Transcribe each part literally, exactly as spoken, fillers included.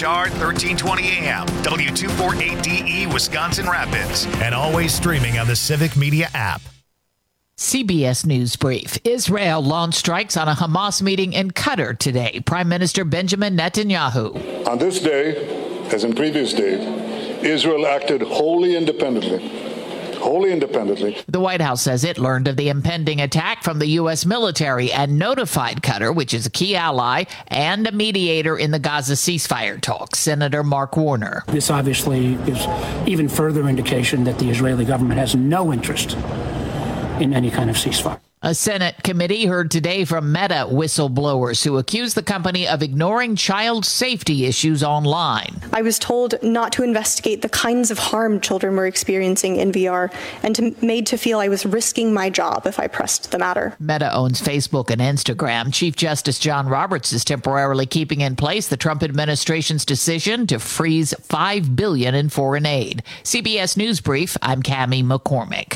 H R thirteen twenty A M, W two forty-eight D E, Wisconsin Rapids, and always streaming on the Civic Media app. C B S News Brief. Israel launched strikes on a Hamas meeting in Qatar today. Prime Minister Benjamin Netanyahu. On this day, as in previous days, Israel acted wholly independently. Wholly independently. The White House says it learned of the impending attack from the U S military and notified Qatar, which is a key ally and a mediator in the Gaza ceasefire talks. Senator Mark Warner. This obviously is even further indication that the Israeli government has no interest in any kind of ceasefire. A Senate committee heard today from Meta whistleblowers who accuse the company of ignoring child safety issues online. I was told not to investigate the kinds of harm children were experiencing in V R and to, made to feel I was risking my job if I pressed the matter. Meta owns Facebook and Instagram. Chief Justice John Roberts is temporarily keeping in place the Trump administration's decision to freeze five billion dollars in foreign aid. C B S News Brief, I'm Cammie McCormick.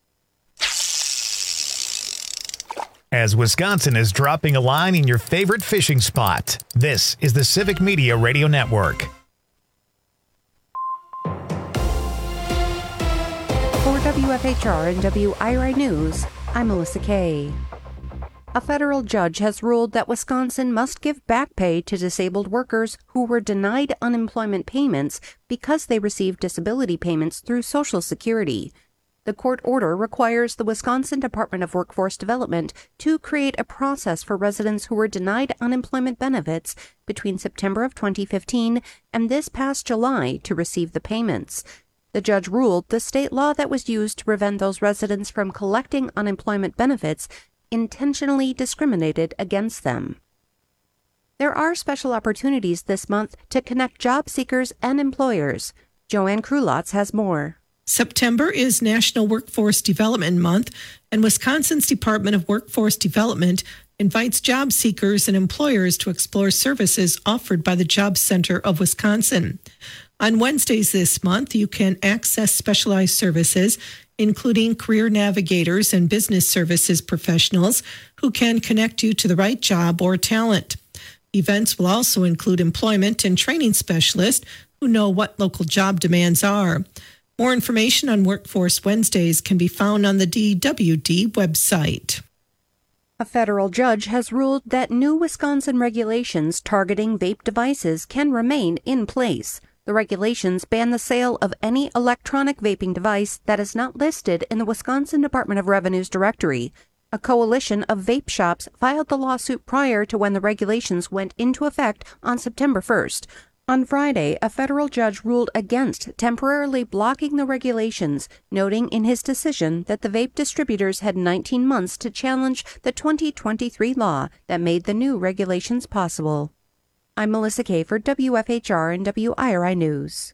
As Wisconsin is dropping a line in your favorite fishing spot, this is the Civic Media Radio Network. For W F H R and W I R I News, I'm Melissa Kay. A federal judge has ruled that Wisconsin must give back pay to disabled workers who were denied unemployment payments because they received disability payments through Social Security. The court order requires the Wisconsin Department of Workforce Development to create a process for residents who were denied unemployment benefits between September of twenty fifteen and this past July to receive the payments. The judge ruled the state law that was used to prevent those residents from collecting unemployment benefits intentionally discriminated against them. There are special opportunities this month to connect job seekers and employers. Joanne Krulotz has more. September is National Workforce Development Month, and Wisconsin's Department of Workforce Development invites job seekers and employers to explore services offered by the Job Center of Wisconsin. On Wednesdays this month, you can access specialized services, including career navigators and business services professionals who can connect you to the right job or talent. Events will also include employment and training specialists who know what local job demands are. More information on Workforce Wednesdays can be found on the D W D website. A federal judge has ruled that new Wisconsin regulations targeting vape devices can remain in place. The regulations ban the sale of any electronic vaping device that is not listed in the Wisconsin Department of Revenue's directory. A coalition of vape shops filed the lawsuit prior to when the regulations went into effect on September first. On Friday, a federal judge ruled against temporarily blocking the regulations, noting in his decision that the vape distributors had nineteen months to challenge the twenty twenty-three law that made the new regulations possible. I'm Melissa Kay for W F H R and W I R I News.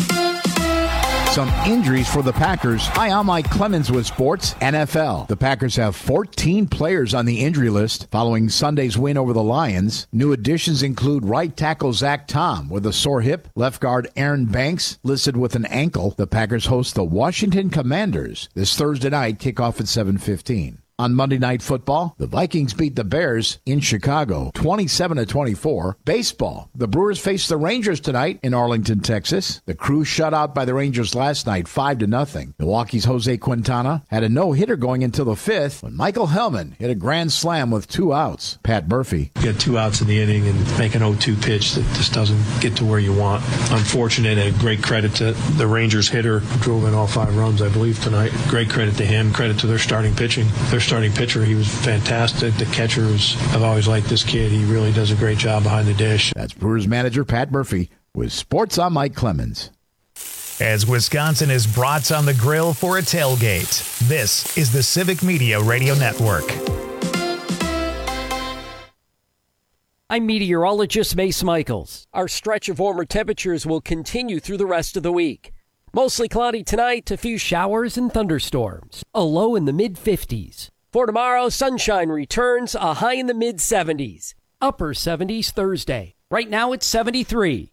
Some injuries for the Packers. Hi, I'm Mike Clemens with Sports N F L. The Packers have fourteen players on the injury list following Sunday's win over the Lions. New additions include right tackle Zach Tom with a sore hip, left guard Aaron Banks listed with an ankle. The Packers host the Washington Commanders this Thursday night, kickoff at seven fifteen. On Monday Night Football, the Vikings beat the Bears in Chicago, twenty-seven to twenty-four. Baseball, the Brewers face the Rangers tonight in Arlington, Texas. The Crew shut out by the Rangers last night, five to nothing. Milwaukee's Jose Quintana had a no-hitter going until the fifth when Michael Hellman hit a grand slam with two outs. Pat Murphy. You get two outs in the inning and make an oh two pitch that just doesn't get to where you want. Unfortunate, and great credit to the Rangers hitter who drove in all five runs, I believe, tonight. Great credit to him. Credit to their starting pitching. Their starting pitcher, he was fantastic. The catchers, I've always liked this kid. He really does a great job behind the dish. That's Brewers manager Pat Murphy with Sports. I'm Mike Clemens. As Wisconsin is brats on the grill for a tailgate, this is the Civic Media Radio Network. I'm meteorologist Mace Michaels. Our stretch of warmer temperatures will continue through the rest of the week. Mostly cloudy tonight, a few showers and thunderstorms. A low in the mid-fifties. For tomorrow, sunshine returns, a high in the mid-seventies. Upper seventies Thursday. Right now it's seventy-three.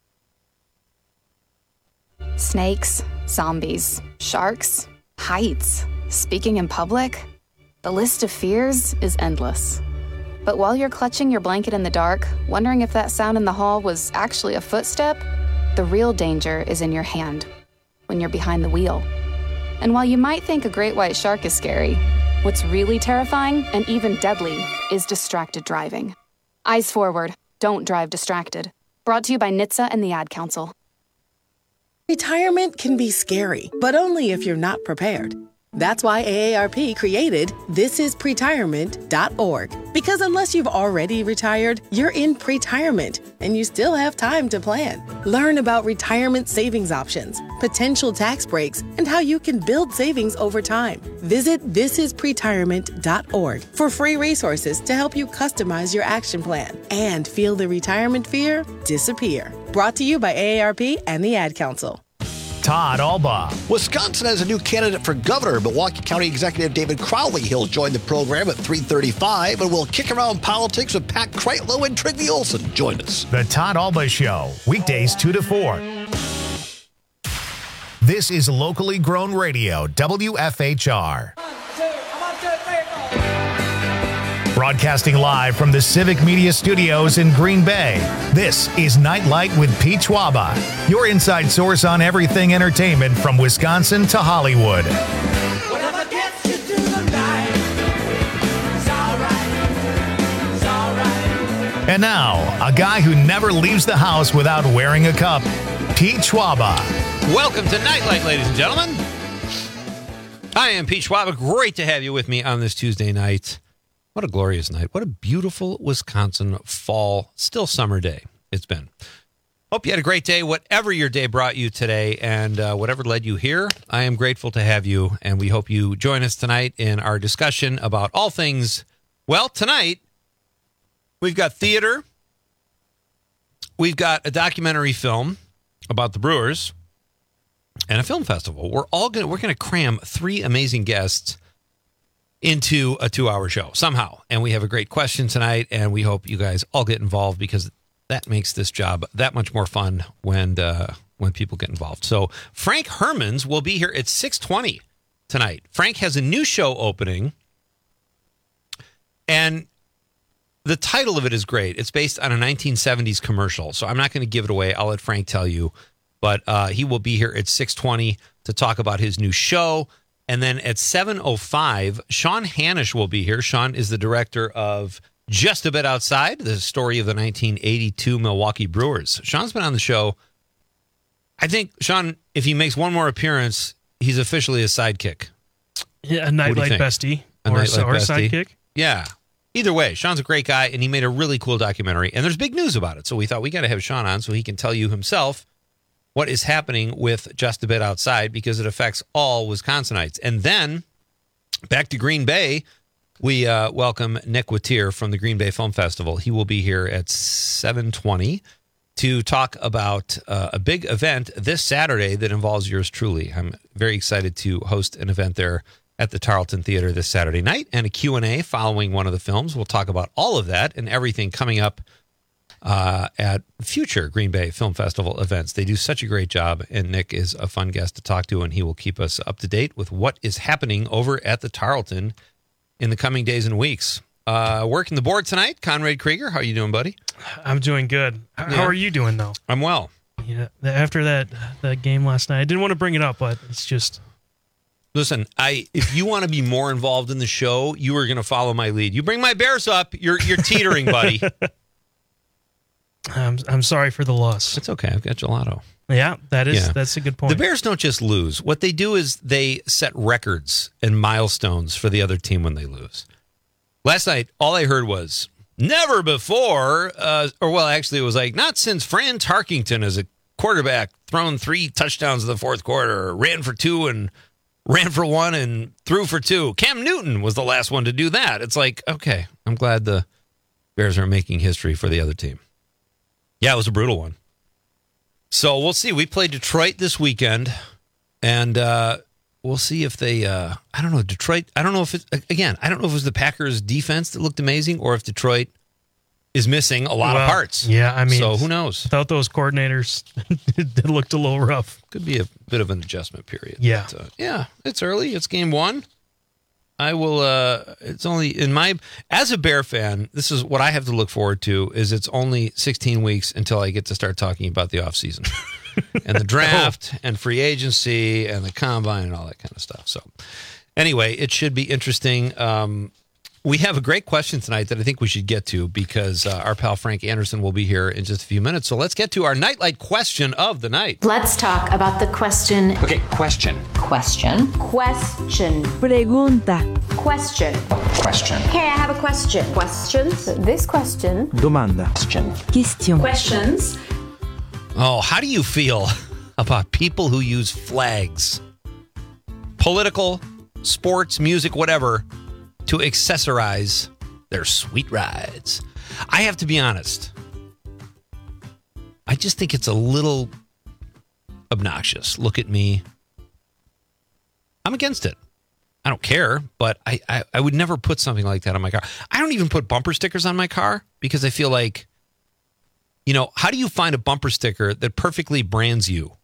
Snakes, zombies, sharks, heights, speaking in public. The list of fears is endless. But while you're clutching your blanket in the dark, wondering if that sound in the hall was actually a footstep, the real danger is in your hand, when you're behind the wheel. And while you might think a great white shark is scary, what's really terrifying and even deadly is distracted driving. Eyes forward, don't drive distracted. Brought to you by N H T S A and the Ad Council. Retirement can be scary, but only if you're not prepared. That's why A A R P created this is pretirement dot org. Because unless you've already retired, you're in pretirement, and you still have time to plan. Learn about retirement savings options, potential tax breaks, and how you can build savings over time. Visit this is pretirement dot org for free resources to help you customize your action plan and feel the retirement fear disappear. Brought to you by A A R P and the Ad Council. Todd Alba. Wisconsin has a new candidate for governor, Milwaukee County Executive David Crowley. He'll join the program at three thirty-five, and we'll kick around politics with Pat Kreitlow and Trygve Olsen. Join us. The Todd Alba Show, weekdays two to four. This is locally grown radio, W F H R. Broadcasting live from the Civic Media Studios in Green Bay, this is Nightlight with Pete Schwaba, your inside source on everything entertainment from Wisconsin to Hollywood. Whatever gets you through the night, it's all right, it's all right. And now, a guy who never leaves the house without wearing a cup, Pete Schwaba. Welcome to Nightlight, ladies and gentlemen. I am Pete Schwaba. Great to have you with me on this Tuesday night. What a glorious night. What a beautiful Wisconsin fall, still summer day it's been. Hope you had a great day, whatever your day brought you today, and uh, whatever led you here. I am grateful to have you, and we hope you join us tonight in our discussion about all things. Well, tonight, we've got theater. We've got a documentary film about the Brewers and a film festival. We're all going we're going to cram three amazing guests into a two-hour show somehow. And we have a great question tonight, and we hope you guys all get involved because that makes this job that much more fun when uh, when people get involved. So Frank Hermans will be here at six twenty tonight. Frank has a new show opening, and the title of it is great. It's based on a nineteen seventies commercial, so I'm not going to give it away. I'll let Frank tell you. But uh, he will be here at six twenty to talk about his new show. And then at seven oh five, Sean Hanisch will be here. Sean is the director of Just a Bit Outside, the story of the nineteen eighty-two Milwaukee Brewers. Sean's been on the show. I think, Sean, if he makes one more appearance, he's officially a sidekick. Yeah, a Nightlight bestie. A or, Nightlight or bestie. sidekick. Yeah. Either way, Sean's a great guy, and he made a really cool documentary. And there's big news about it. So we thought we got to have Sean on so he can tell you himself what is happening with Just a Bit Outside, because it affects all Wisconsinites. And then back to Green Bay, we uh, welcome Nick Watier from the Green Bay Film Festival. He will be here at seven twenty to talk about uh, a big event this Saturday that involves yours truly. I'm very excited to host an event there at the Tarleton Theater this Saturday night, and a Q and A following one of the films. We'll talk about all of that and everything coming up Uh, at future Green Bay Film Festival events. They do such a great job, and Nick is a fun guest to talk to, and he will keep us up to date with what is happening over at the Tarleton in the coming days and weeks. Uh, working the board tonight, Conrad Krieger. How are you doing, buddy? I'm doing good. How Yeah. are you doing, though? I'm well. Yeah, after that that game last night, I didn't want to bring it up, but it's just... Listen, I if you want to be more involved in the show, you are going to follow my lead. You bring my Bears up, you're you're teetering, buddy. I'm I'm sorry for the loss. It's okay. I've got gelato. Yeah, that is Yeah. that's a good point. The Bears don't just lose. What they do is they set records and milestones for the other team when they lose. Last night, all I heard was, never before, uh, or well, actually, it was like, not since Fran Tarkington as a quarterback thrown three touchdowns in the fourth quarter, ran for two and ran for one and threw for two. Cam Newton was the last one to do that. It's like, okay, I'm glad the Bears are making history for the other team. Yeah, it was a brutal one. So we'll see. We play Detroit this weekend, and uh, we'll see if they, uh, I don't know, Detroit, I don't know if it's, again, I don't know if it was the Packers' defense that looked amazing or if Detroit is missing a lot well, of parts. Yeah, I mean, so who knows? Without those coordinators, it looked a little rough. Could be a bit of an adjustment period. Yeah. But, uh, yeah, it's early. It's game one. I will. Uh, it's only in my as a Bear fan. This is what I have to look forward to. Is it's only sixteen weeks until I get to start talking about the offseason and the draft and free agency and the combine and all that kind of stuff. So, anyway, it should be interesting. Um, we have a great question tonight that I think we should get to because uh, our pal Frank Anderson will be here in just a few minutes. So let's get to our Nightlight question of the night. Let's talk about the question. Okay, question. Question. Question. Pregunta. Question. Question. Hey, I have a question. Questions. This question. Domanda. Question. Question. Questions. Oh, how do you feel about people who use flags, political, sports, music, whatever, to accessorize their sweet rides? I have to be honest. I just think it's a little obnoxious. Look at me. I'm against it. I don't care, but I, I, I would never put something like that on my car. I don't even put bumper stickers on my car because I feel like, you know, how do you find a bumper sticker that perfectly brands you?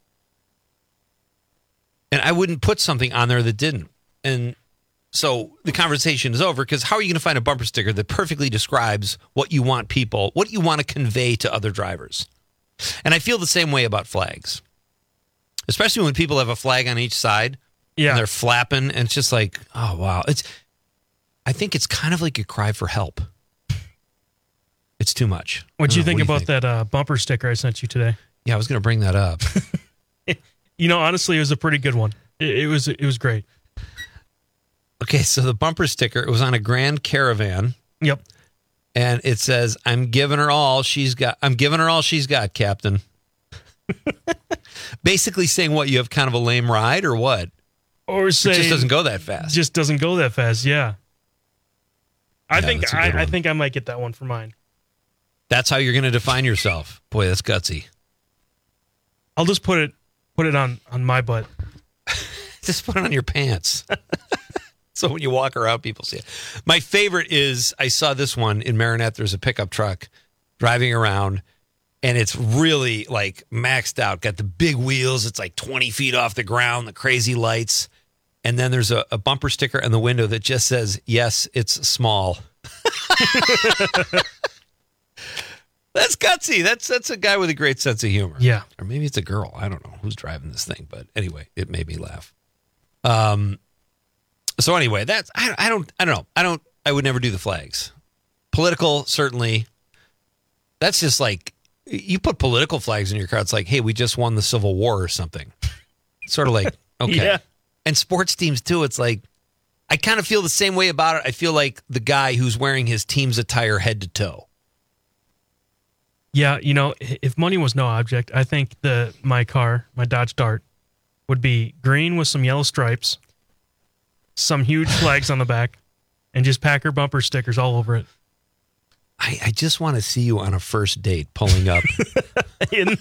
And I wouldn't put something on there that didn't. And so the conversation is over because how are you going to find a bumper sticker that perfectly describes what you want people, what you want to convey to other drivers? And I feel the same way about flags, especially when people have a flag on each side. Yeah. And they're flapping, and it's just like, oh, wow. It's. I think it's kind of like a cry for help. It's too much. What'd you know, think what do about think? that uh, bumper sticker I sent you today? Yeah, I was going to bring that up. You know, honestly, it was a pretty good one. It, it was it was great. Okay, so the bumper sticker, it was on a Grand Caravan. Yep. And it says, I'm giving her all she's got. I'm giving her all she's got, Captain. Basically saying what, you have kind of a lame ride or what? Or say it just doesn't go that fast. Just doesn't go that fast, yeah. I Yeah, think that's a good I, I one. think I might get that one for mine. That's how you're going to define yourself. Boy, that's gutsy. I'll just put it put it on, on my butt. Just put it on your pants. So when you walk around, people see it. My favorite is, I saw this one in Marinette. There's a pickup truck driving around, and it's really like maxed out. Got the big wheels. It's like twenty feet off the ground, the crazy lights. And then there's a, a bumper sticker in the window that just says, yes, it's small. That's gutsy. That's that's a guy with a great sense of humor. Yeah. Or maybe it's a girl. I don't know who's driving this thing. But anyway, it made me laugh. Um. So anyway, that's I, I don't I don't know. I don't I would never do the flags. Political, certainly. That's just like, you put political flags in your car. It's like, hey, we just won the Civil War or something. It's sort of like, okay. Yeah. And sports teams too. It's like, I kind of feel the same way about it. I feel like the guy who's wearing his team's attire head to toe. Yeah, you know, if money was no object, I think the my car, my Dodge Dart, would be green with some yellow stripes, some huge flags on the back, and just Packer bumper stickers all over it. I, I just want to see you on a first date pulling up. In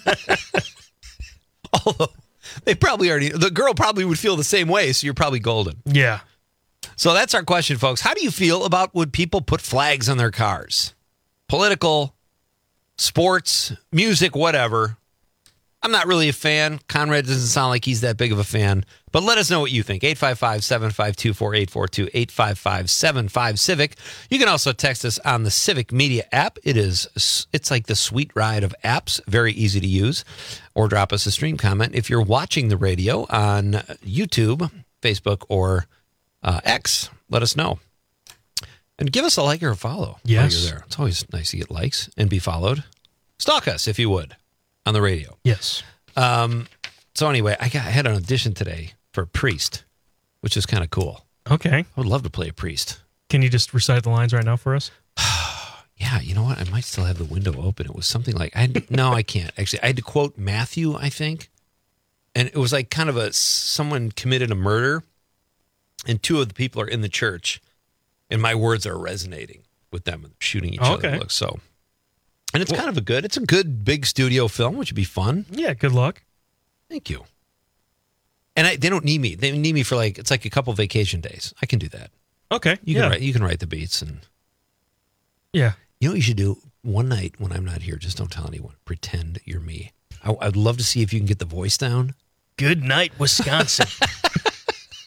Although they probably already, the girl probably would feel the same way, so you're probably golden. Yeah. So that's our question, folks. How do you feel about would people put flags on their cars? Political, sports, music, whatever. I'm not really a fan. Conrad doesn't sound like he's that big of a fan. But let us know what you think. eight five five, seven five two, four eight four two, eight five five, seven five, Civic. You can also text us on the Civic Media app. It is, it's like the sweet ride of apps. Very easy to use. Or drop us a stream comment if you're watching the radio on YouTube, Facebook, or uh, X. Let us know. And give us a like or a follow Yes. while you're there. It's always nice to get likes and be followed. Stalk us, if you would, on the radio. Yes. Um, so anyway, I got I had an audition today for Priest, which is kind of cool. Okay. I would love to play a priest. Can you just recite the lines right now for us? Yeah, you know what? I might still have the window open. It was something like, I had, no, I can't. Actually, I had to quote Matthew, I think. And it was like kind of a, someone committed a murder, and two of the people are in the church, and my words are resonating with them and shooting each Oh, other. okay. Look, so, and it's kind of a good, it's a good big studio film, which would be fun. Yeah, good luck. Thank you. And I, they don't need me. They need me for like, it's like a couple vacation days. I can do that. Okay. You yeah. can write, you can write the beats. And Yeah. you know what you should do? One night when I'm not here, just don't tell anyone. Pretend you're me. I, I'd love to see if you can get the voice down. Good night, Wisconsin.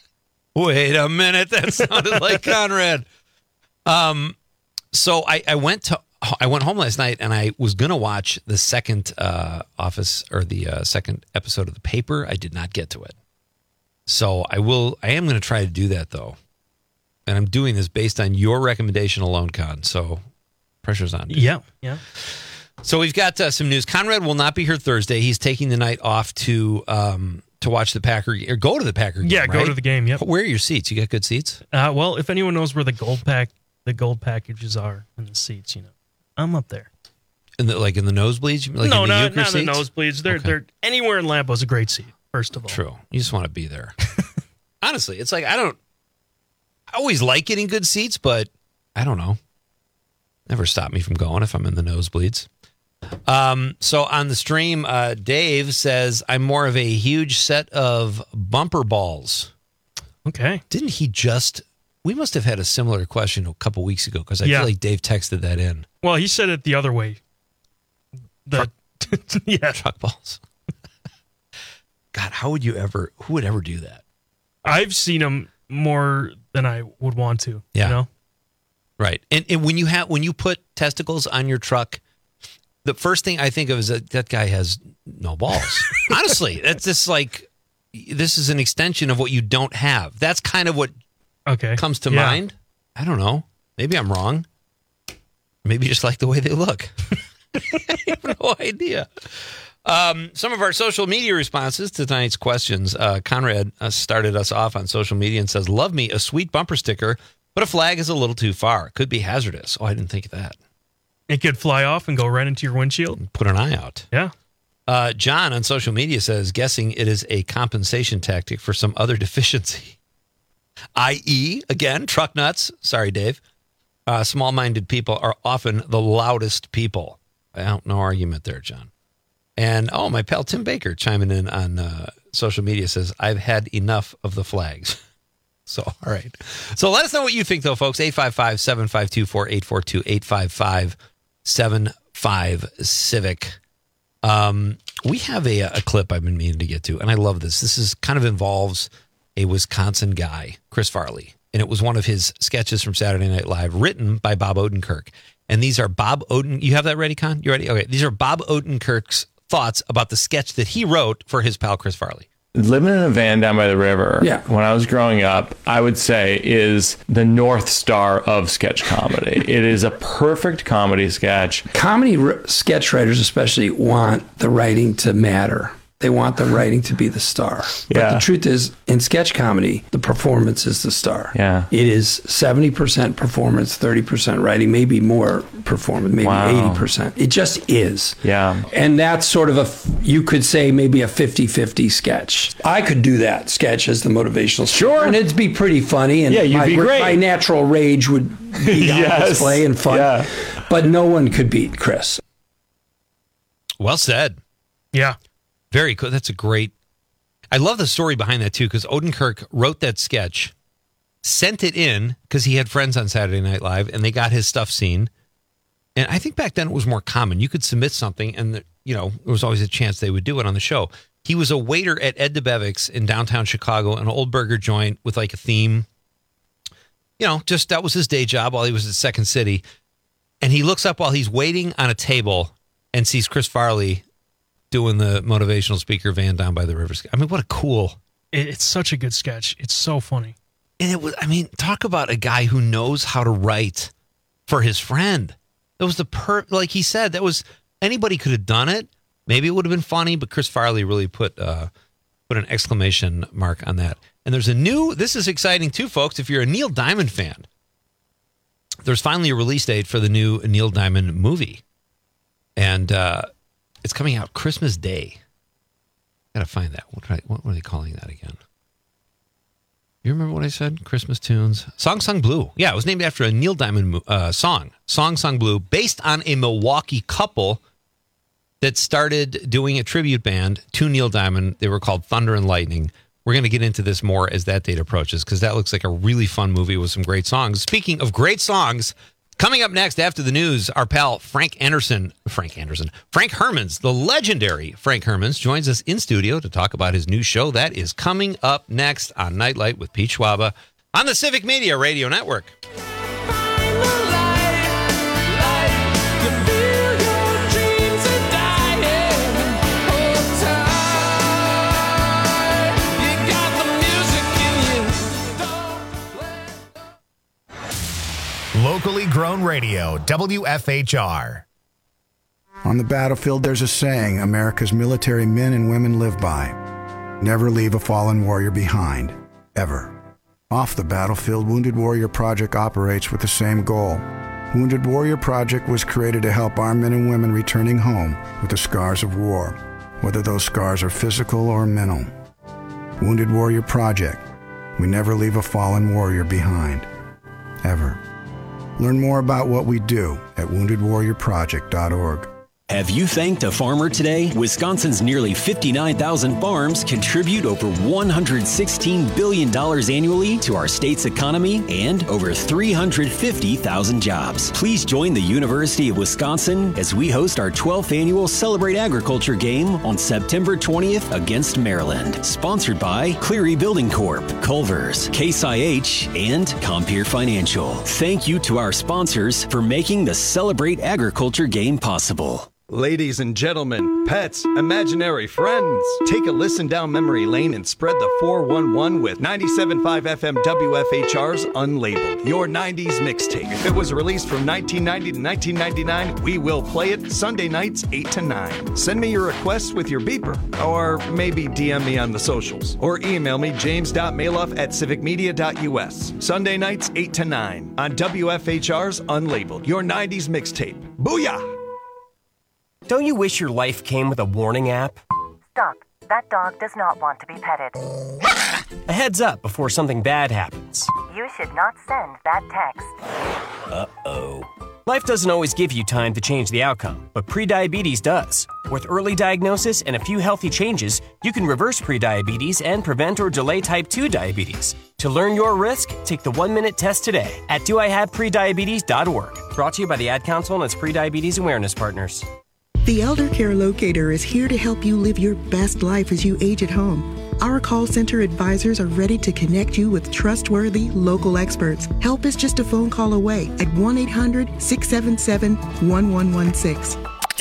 Wait a minute. That sounded like Conrad. Um, so I, I went to I went home last night and I was gonna watch the second uh, Office or the uh, second episode of The Paper. I did not get to it. So I will. I am going to try to do that though, and I'm doing this based on your recommendation alone, Con. So pressure's on. Yeah, yeah. So we've got uh, some news. Conrad will not be here Thursday. He's taking the night off to um, to watch the Packer or go to the Packer game. Yeah, go right? to the game. Yep. Where are your seats? You got good seats? Uh, well, if anyone knows where the gold pack, the gold packages are in the seats, you know, I'm up there. In the like in the nosebleeds? Like no, in the not, Euchre not in seats? the nosebleeds. They're Okay. they're anywhere in Lambeau's a great seat. First of all, True. You just want to be there. Honestly, it's like I don't. I always like getting good seats, but I don't know. Never stop me from going if I'm in the nosebleeds. Um, so on the stream, uh, Dave says I'm more of a huge set of bumper balls. Okay. Didn't he just? We must have had a similar question a couple weeks ago because I Yeah. feel like Dave texted that in. Well, he said it the other way. The yeah, truck balls. God, how would you ever? Who would ever do that? I've seen them more than I would want to. Yeah. You know? Right. And and when you have when you put testicles on your truck, the first thing I think of is that that guy has no balls. Honestly, that's just like this is an extension of what you don't have. That's kind of what okay. comes to Yeah. mind. I don't know. Maybe I'm wrong. Maybe just like the way they look. I have no idea. Um, some of our social media responses to tonight's questions. Uh, Conrad uh, started us off on social media and says, love me a sweet bumper sticker, but a flag is a little too far. Could be hazardous. Oh, I didn't think of that. It could fly off and go right into your windshield. Put an eye out. Yeah. Uh, John on social media says, guessing it is a compensation tactic for some other deficiency. that is, again, truck nuts. Sorry, Dave. Uh, small-minded people are often the loudest people. I don't no argument there, John. And, oh, my pal Tim Baker chiming in on uh, social media says, I've had enough of the flags. So, all right. So let us know what you think, though, folks. eight five five, seven five two, four eight four two, eight five five, seven five, Civic. Um, we have a, a clip I've been meaning to get to, and I love this. This is kind of involves a Wisconsin guy, Chris Farley, and it was one of his sketches from Saturday Night Live written by Bob Odenkirk. And these are Bob Oden. You have that ready, Con? You ready? Okay. These are Bob Odenkirk's thoughts about the sketch that he wrote for his pal Chris Farley. Living in a van down by the river, yeah. when I was growing up, I would say is the North Star of sketch comedy. It is a perfect comedy sketch. Comedy r- sketch writers especially want the writing to matter. They want the writing to be the star. But Yeah. the truth is, in sketch comedy, the performance is the star. Yeah. It is seventy percent performance, thirty percent writing, maybe more performance, maybe Wow. eighty percent. It just is. Yeah. And that's sort of a, f- you could say maybe a fifty-fifty sketch. I could do that sketch as the motivational speaker. Sure. And it'd be pretty funny. And Yeah, you'd my, be great. my natural rage would be on Yes. display and fun. Yeah. But no one could beat Chris. Well said. Yeah. Very cool. That's a great. I love the story behind that, too, because Odenkirk wrote that sketch, sent it in because he had friends on Saturday Night Live, and they got his stuff seen. And I think back then it was more common. You could submit something, and, you know, there was always a chance they would do it on the show. He was a waiter at Ed DeBevick's in downtown Chicago, an old burger joint with like a theme. You know, just that was his day job while he was at Second City. And he looks up while he's waiting on a table and sees Chris Farley doing the motivational speaker van down by the river. I mean, what a cool. It, it's such a good sketch. It's so funny. And it was, I mean, talk about a guy who knows how to write for his friend. That was the per, like he said, that was, anybody could have done it. Maybe it would have been funny, but Chris Farley really put, uh, put an exclamation mark on that. And there's a new, this is exciting too, folks. If you're a Neil Diamond fan, there's finally a release date for the new Neil Diamond movie. And, uh, it's coming out Christmas Day. Gotta find that. What, I, what were they calling that again? You remember what I said? Christmas tunes. Song Sung Blue. Yeah, it was named after a Neil Diamond uh, song. Song Sung Blue, based on a Milwaukee couple that started doing a tribute band to Neil Diamond. They were called Thunder and Lightning. We're going to get into this more as that date approaches because that looks like a really fun movie with some great songs. Speaking of great songs, Coming up next after the news, our pal Frank Anderson, Frank Anderson, Frank Hermans, the legendary Frank Hermans, joins us in studio to talk about his new show. That is coming up next on Nightlight with Pete Schwaba on the Civic Media Radio Network. Locally grown radio, W F H R. On the battlefield, there's a saying America's military men and women live by. Never leave a fallen warrior behind, ever. Off the battlefield, Wounded Warrior Project operates with the same goal. Wounded Warrior Project was created to help our men and women returning home with the scars of war, whether those scars are physical or mental. Wounded Warrior Project. We never leave a fallen warrior behind, ever. Learn more about what we do at wounded warrior project dot org. Have you thanked a farmer today? Wisconsin's nearly fifty-nine thousand farms contribute over one hundred sixteen billion dollars annually to our state's economy and over three hundred fifty thousand jobs. Please join the University of Wisconsin as we host our twelfth annual Celebrate Agriculture game on September twentieth against Maryland. Sponsored by Cleary Building Corp, Culver's, Case I H, and Compeer Financial. Thank you to our sponsors for making the Celebrate Agriculture game possible. Ladies and gentlemen, pets, imaginary friends, take a listen down memory lane and spread the four one one with ninety-seven point five F M W F H R's Unlabeled, your nineties mixtape. If it was released from nineteen ninety to nineteen ninety-nine, we will play it Sunday nights eight to nine. Send me your requests with your beeper, or maybe D M me on the socials, or email me james dot maloff at civic media dot U S. Sunday nights eight to nine on W F H R's Unlabeled, your nineties mixtape. Booyah! Don't you wish your life came with a warning app? Stop. That dog does not want to be petted. A heads up before something bad happens. You should not send that text. Uh-oh. Life doesn't always give you time to change the outcome, but prediabetes does. With early diagnosis and a few healthy changes, you can reverse prediabetes and prevent or delay type two diabetes. To learn your risk, take the one-minute test today at do I have prediabetes dot org. Brought to you by the Ad Council and its prediabetes awareness partners. The Elder Care Locator is here to help you live your best life as you age at home. Our call center advisors are ready to connect you with trustworthy local experts. Help is just a phone call away at one eight hundred six seven seven one one one six.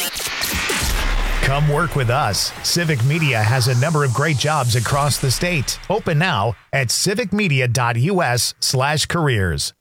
Come work with us. Civic Media has a number of great jobs across the state. Open now at civic media dot U S slash careers.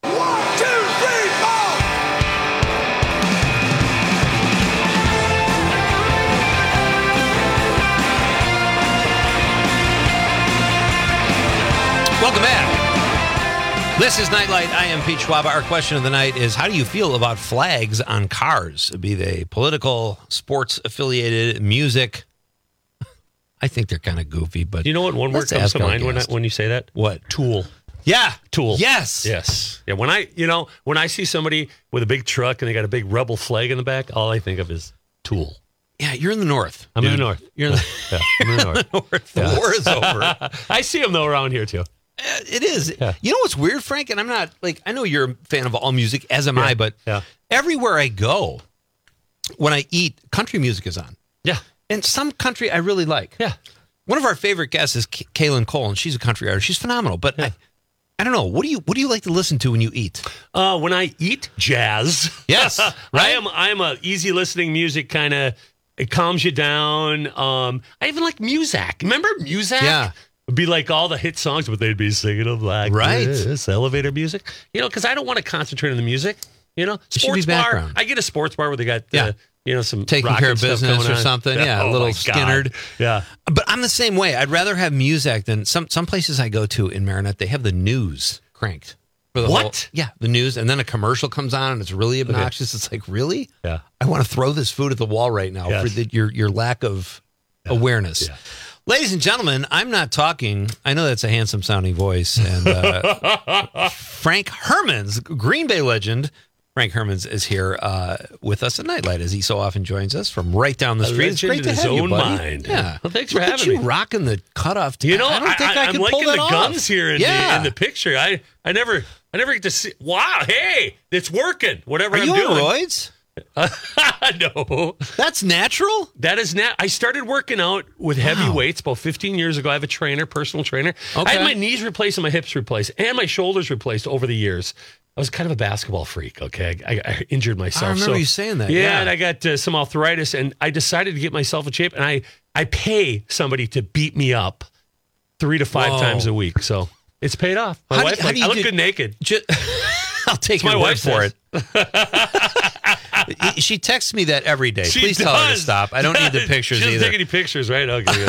Welcome back. This is Nightlight. I am Pete Schwaba. Our question of the night is, how do you feel about flags on cars, be they political, sports-affiliated, music? I think they're kind of goofy, but you know what one word comes to mind when I, when you say that? What? Tool. Yeah. Tool. Yes. Yes. Yeah. When I, you know, when I see somebody with a big truck and they got a big rebel flag in the back, all I think of is Tool. Yeah, you're in the north. I'm dude. in the north. You're in the, yeah, I'm in the north. the north. The Yeah. war is over. I see them though around here too. Uh, It is. Yeah. You know what's weird, Frank? And I'm not, like, I know you're a fan of all music, as am Yeah. I, but Yeah. everywhere I go, when I eat, country music is on. Yeah. And some country I really like. Yeah. One of our favorite guests is K- Kaylin Cole, and she's a country artist. She's phenomenal. But Yeah. I, I don't know. What do you What do you like to listen to when you eat? Uh, when I eat, jazz. Yes, I right? am. I am a easy listening music kind of. It calms you down. Um, I even like Muzak. Remember Muzak? Yeah. It'd be like all the hit songs, but they'd be singing them like Right. this, elevator music. You know, because I don't want to concentrate on the music. You know, It should be sports bar. background. I get a sports bar where they got, Yeah. uh, you know, some Taking rockin' care of stuff business going or on. something. Yeah, a Oh, little my God. Skinnered. Yeah. But I'm the same way. I'd rather have Muzak than some some places I go to in Marinette. They have the news cranked. For the What? whole- yeah, the news. And then a commercial comes on and it's really obnoxious. It's like, really? Yeah. I want to throw this food at the wall right now Yes. for the, your, your lack of awareness. Yeah. Ladies and gentlemen, I'm not talking. I know that's a handsome sounding voice. And uh, Frank Hermans, Green Bay legend, Frank Hermans is here uh, with us at Nightlight, as he so often joins us from right down the A street. It's legend great in to his have you, own buddy. mind. Yeah. Well, thanks Look for at having you me. rocking the cutoff. You know, I don't think I, am can liking pull that the off. guns here in, Yeah. the, in the picture. I, I never I never get to see. Wow, hey, it's working. Whatever Are I'm you doing. on roids? No, that's natural. That is nat. I started working out with heavy Wow. weights about fifteen years ago. I have a trainer, personal trainer. I Okay. had my knees replaced and my hips replaced and my shoulders replaced over the years. I was kind of a basketball freak. Okay, I, I injured myself. I remember so- you saying that, Yeah, yeah. and I got uh, some arthritis, and I decided to get myself in shape. And I I pay somebody to beat me up three to five Whoa. times a week. So it's paid off. My How do wife, you- how like, do you I look do- good naked. Ju- I'll take That's my your word wife for says. it. She texts me that every day. She Please tell her to does. stop. I don't need the pictures She doesn't either. take any pictures, right?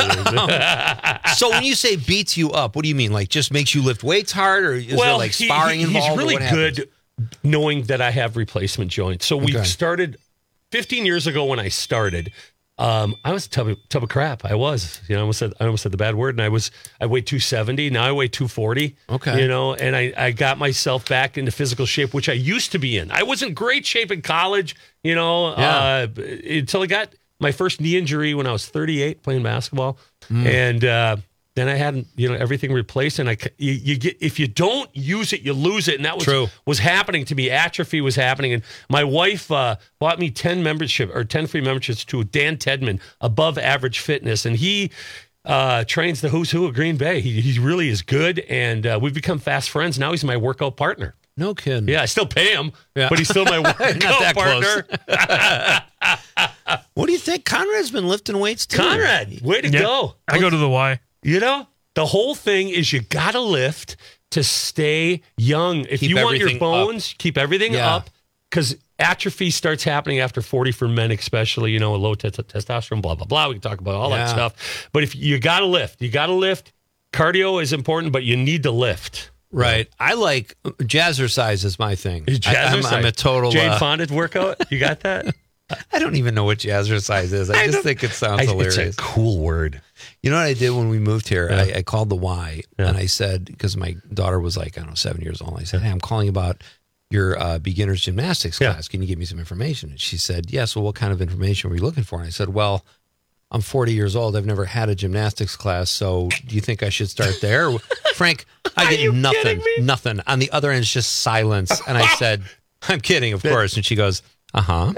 Okay. So when you say beats you up, what do you mean? Like just makes you lift weights hard, or is there like he- sparring he- involved? He's or really what happens? good knowing that I have replacement joints. So we Okay. started fifteen years ago when I started. Um, I was a tub of, tub of crap. I was, you know, I almost said I almost said the bad word, and I was I weighed two seventy. Now I weigh two forty. Okay. You know, and I, I got myself back into physical shape, which I used to be in. I was in great shape in college, you know, Yeah. uh, until I got my first knee injury when I was thirty-eight playing basketball. Mm. And uh, then I had, you know, everything replaced. And I, c- you, you get, if you don't use it, you lose it. And that was, True. was happening to me. Atrophy was happening. And my wife uh, bought me ten membership or ten free memberships to Dan Tedman, Above Average Fitness. And he uh, trains the who's who of Green Bay. He, he really is good. And uh, we've become fast friends. Now he's my workout partner. No kidding. Yeah, I still pay him, Yeah. but he's still my Not workout that partner. What do you think? Conrad's been lifting weights too. Conrad, way to Yeah. go. I go to the Y. You know, the whole thing is you got to lift to stay young. If Keep you want your everything bones, keep everything Yeah. up, because atrophy starts happening after forty for men, especially, you know, low tes- testosterone, blah, blah, blah. We can talk about all Yeah. that stuff. But if you got to lift, you got to lift. Cardio is important, but you need to lift. Right. I like jazzercise is my thing. I, I'm, I'm a total. Jane uh, Fonda workout. You got that? I don't even know what jazzercise is. I, I just don't- think it sounds I- hilarious. It's a cool word. You know what I did when we moved here? Yeah. I, I called the Y Yeah. and I said, because my daughter was like, I don't know, seven years old. I said, hey, I'm calling about your uh, beginner's gymnastics Yeah. class. Can you give me some information? And she said, yes. Well, what kind of information were you looking for? And I said, well, I'm forty years old. I've never had a gymnastics class. So do you think I should start there? Frank, I Are get you nothing, kidding me? nothing. On the other end, it's just silence. And I said, I'm kidding, of course. And she goes, uh-huh.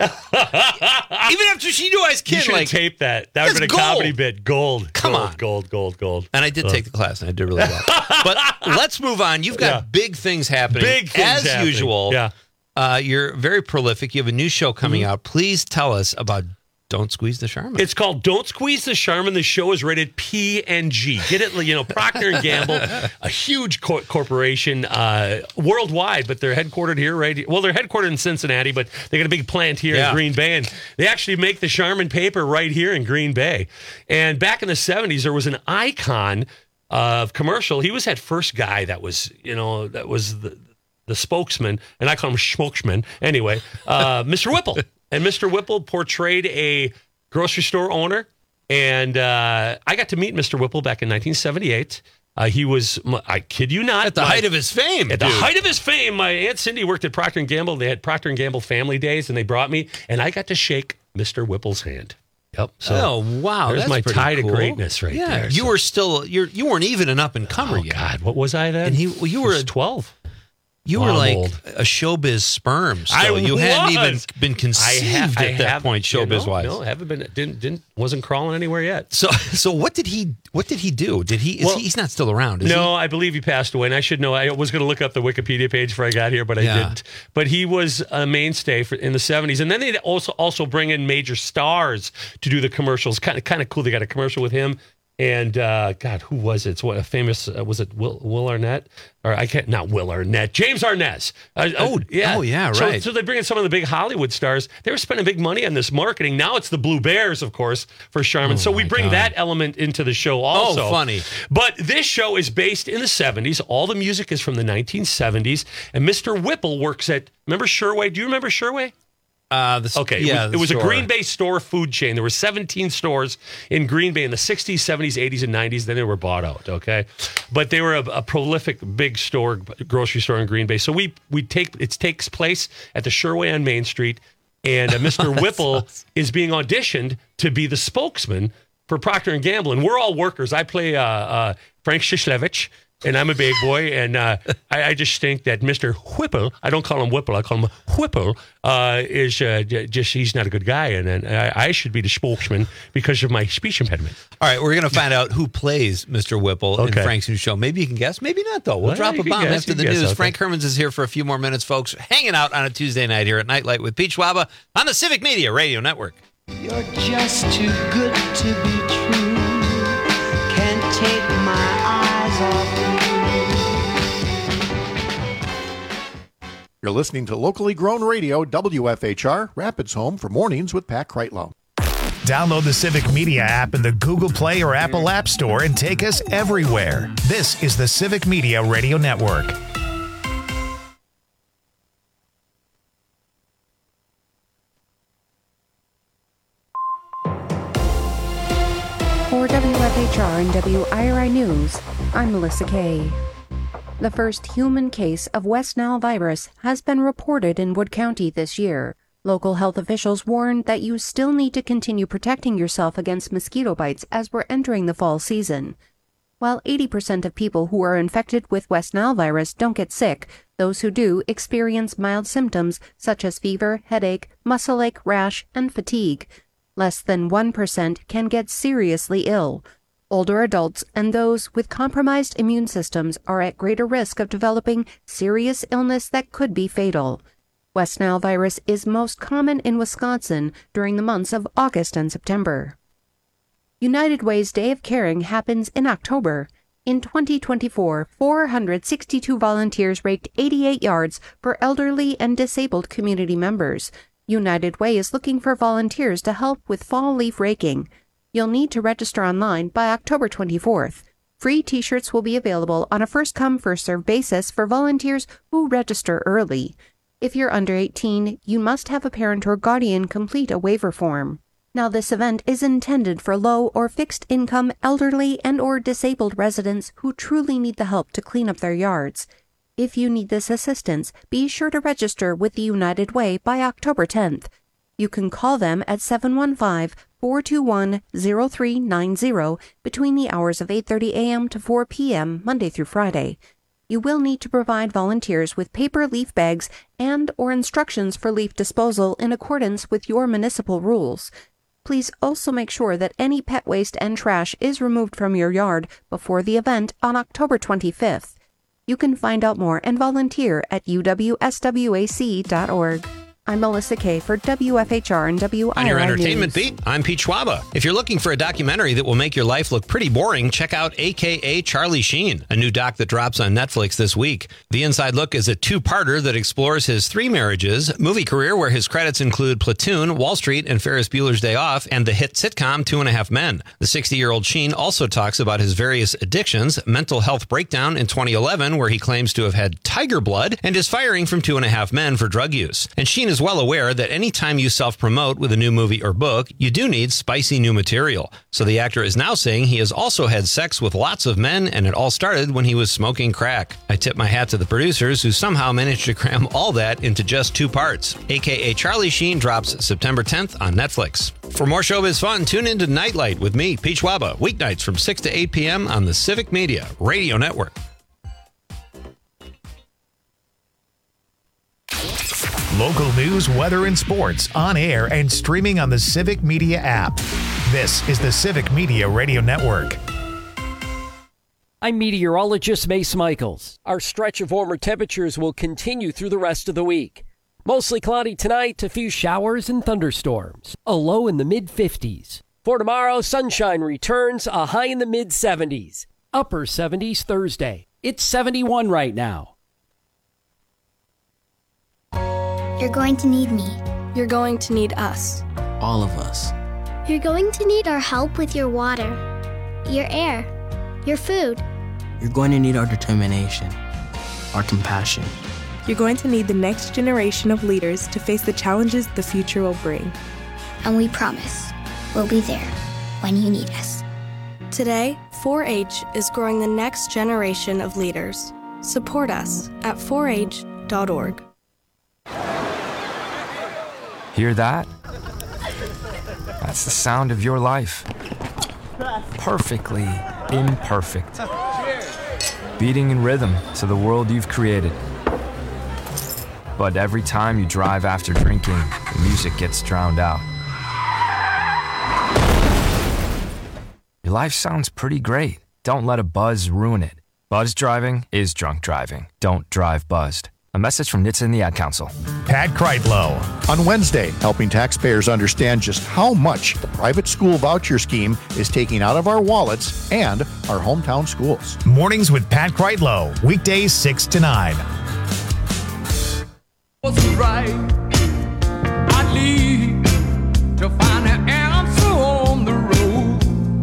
Even after she knew I was You kidding, should like, have taped that. That would have that's been a gold. comedy bit. Gold. Come gold, on. Gold, gold, gold. and I did Uh, take the class, and I did really well. But let's move on. You've got Yeah. big things happening. Big things As happening. usual. Yeah. Uh, you're very prolific. You have a new show coming Mhm. out. Please tell us about Don't Squeeze the Charmin. It's called Don't Squeeze the Charmin. The show is rated P and G. Get it? You know, Procter and Gamble, a huge cor- corporation uh, worldwide, but they're headquartered here, right? Well, they're headquartered in Cincinnati, but they got a big plant here Yeah. in Green Bay, and they actually make the Charmin paper right here in Green Bay. And back in the seventies, there was an icon of commercial. He was that first guy that was, you know, that was the the spokesman, and I call him spokesman anyway, uh, Mister Whipple. And Mister Whipple portrayed a grocery store owner. And uh, I got to meet Mister Whipple back in nineteen seventy-eight. Uh, he was, I kid you not. At the my- height of his fame, At the dude. height of his fame, my Aunt Cindy worked at Procter and Gamble. They had Procter and Gamble Family Days, and they brought me, and I got to shake Mister Whipple's hand. Yep. So oh wow, there's that's my pretty tie cool. to greatness right yeah, there. you So- were still you're you weren't even an up and comer Oh, yet. God, what was I then? And he well, you I were was twelve. You Well, were I'm like old. a showbiz sperm. Still. I you hadn't even was. been conceived I ha- at I that have- point, you showbiz know, wise. No, haven't been. Didn't didn't wasn't crawling anywhere yet. So so what did he what did he do? Did he? Is Well, he he's not still around? Is No, I believe he passed away, and I should know. I was going to look up the Wikipedia page before I got here, but I Yeah. didn't. But he was a mainstay for, in the seventies, and then they also also bring in major stars to do the commercials. Kind of kind of cool. They got a commercial with him. And uh, God, who was it? It's what a famous uh, was it? Will Will Arnett or I can't not Will Arnett, James Arnaz. Uh, Oh, uh, yeah, oh, yeah, So- right. So, they bring in some of the big Hollywood stars. They were spending big money on this marketing. Now it's the Blue Bears, of course, for Charmin. Oh, so we my bring God. that element into the show also. Oh, funny. But this show is based in the seventies. All the music is from the nineteen seventies. And Mister Whipple works at, remember Sherway? Do you remember Sherway? Uh, the, Okay, yeah, it was, the it was a store. Green Bay store food chain. There were seventeen stores in Green Bay in the sixties, seventies, eighties, and nineties. Then they were bought out, okay? But they were a, a prolific big store, grocery store in Green Bay. So we we take it takes place at the Sherway on Main Street, and uh, Mister Whipple awesome. is being auditioned to be the spokesman for Procter and Gamble, and we're all workers. I play uh, uh, Frank Shishlevich, and I'm a big boy, and uh, I, I just think that Mister Whipple, I don't call him Whipple, I call him Whipple, uh, is uh, just, he's not a good guy, and, and I, I should be the spokesman because of my speech impediment. All right, we're going to find out who plays Mister Whipple Okay. in Frank's new show. Maybe you can guess, maybe not, though. We'll Well, drop you a can bomb guess, after you the can guess, news. okay. Frank Hermans is here for a few more minutes, folks, hanging out on a Tuesday night here at Nightlight with Pete Schwaba on the Civic Media Radio Network. You're just too good to be true. Can't take my eyes off you. You're listening to locally grown radio, W F H R, Rapids Home for Mornings with Pat Kreitlow. Download the Civic Media app in the Google Play or Apple App Store and take us everywhere. This is the Civic Media Radio Network. For W F H R and W I R I News, I'm Melissa Kay. The first human case of West Nile virus has been reported in Wood County this year. Local health officials warned that you still need to continue protecting yourself against mosquito bites as we're entering the fall season. While eighty percent of people who are infected with West Nile virus don't get sick, those who do experience mild symptoms such as fever, headache, muscle ache, rash, and fatigue. Less than one percent can get seriously ill. Older adults and those with compromised immune systems are at greater risk of developing serious illness that could be fatal. West Nile virus is most common in Wisconsin during the months of August and September. United Way's Day of Caring happens in October. In twenty twenty-four, four hundred sixty-two volunteers raked eighty-eight yards for elderly and disabled community members. United Way is looking for volunteers to help with fall leaf raking. You'll need to register online by October twenty-fourth. Free t-shirts will be available on a first-come, first-served basis for volunteers who register early. If you're under eighteen, you must have a parent or guardian complete a waiver form. Now, this event is intended for low or fixed-income, elderly, and or disabled residents who truly need the help to clean up their yards. If you need this assistance, be sure to register with the United Way by October tenth. You can call them at seven one five, four two one, zero three nine zero between the hours of eight thirty a.m. to four p.m. Monday through Friday. You will need to provide volunteers with paper leaf bags and or instructions for leaf disposal in accordance with your municipal rules. Please also make sure that any pet waste and trash is removed from your yard before the event on October twenty-fifth. You can find out more and volunteer at u w s w a c dot org. I'm Melissa Kay for W F H R and W I R I On your entertainment News. beat, I'm Pete Schwaba. If you're looking for a documentary that will make your life look pretty boring, check out A K A Charlie Sheen, a new doc that drops on Netflix this week. The Inside Look is a two-parter that explores his three marriages, movie career where his credits include Platoon, Wall Street, and Ferris Bueller's Day Off, and the hit sitcom Two and a Half Men. The sixty-year-old Sheen also talks about his various addictions, mental health breakdown in twenty eleven, where he claims to have had tiger blood, and his firing from Two and a Half Men for drug use. And Sheen is well aware that anytime you self-promote with a new movie or book, you do need spicy new material. So the actor is now saying he has also had sex with lots of men, and it all started when he was smoking crack. I tip my hat to the producers who somehow managed to cram all that into just two parts. A K A Charlie Sheen drops September tenth on Netflix. For more showbiz fun, tune into Nightlight with me, Pete Schwaba, weeknights from six to eight p.m. on the Civic Media Radio Network. Local news, weather, and sports on air and streaming on the Civic Media app. This is the Civic Media Radio Network. I'm meteorologist Mace Michaels. Our stretch of warmer temperatures will continue through the rest of the week. Mostly cloudy tonight, a few showers and thunderstorms. A low in the mid fifties. For tomorrow, sunshine returns, a high in the mid seventies. Upper seventies Thursday. It's seventy-one right now. You're going to need me. You're going to need us. All of us. You're going to need our help with your water, your air, your food. You're going to need our determination, our compassion. You're going to need the next generation of leaders to face the challenges the future will bring. And we promise we'll be there when you need us. Today, four H is growing the next generation of leaders. Support us at four H dot org. Hear that? That's the sound of your life. Perfectly imperfect. beating in rhythm to the world you've created. But every time you drive after drinking, the music gets drowned out. Your life sounds pretty great. Don't let a buzz ruin it. Buzz driving is drunk driving. Don't drive buzzed. A message from N H T S A and the Ad Council. Pat Kreitlow. On Wednesday, helping taxpayers understand just how much the private school voucher scheme is taking out of our wallets and our hometown schools. Mornings with Pat Kreitlow. Weekdays six to nine. Was right. I'd leave to find an answer on the road.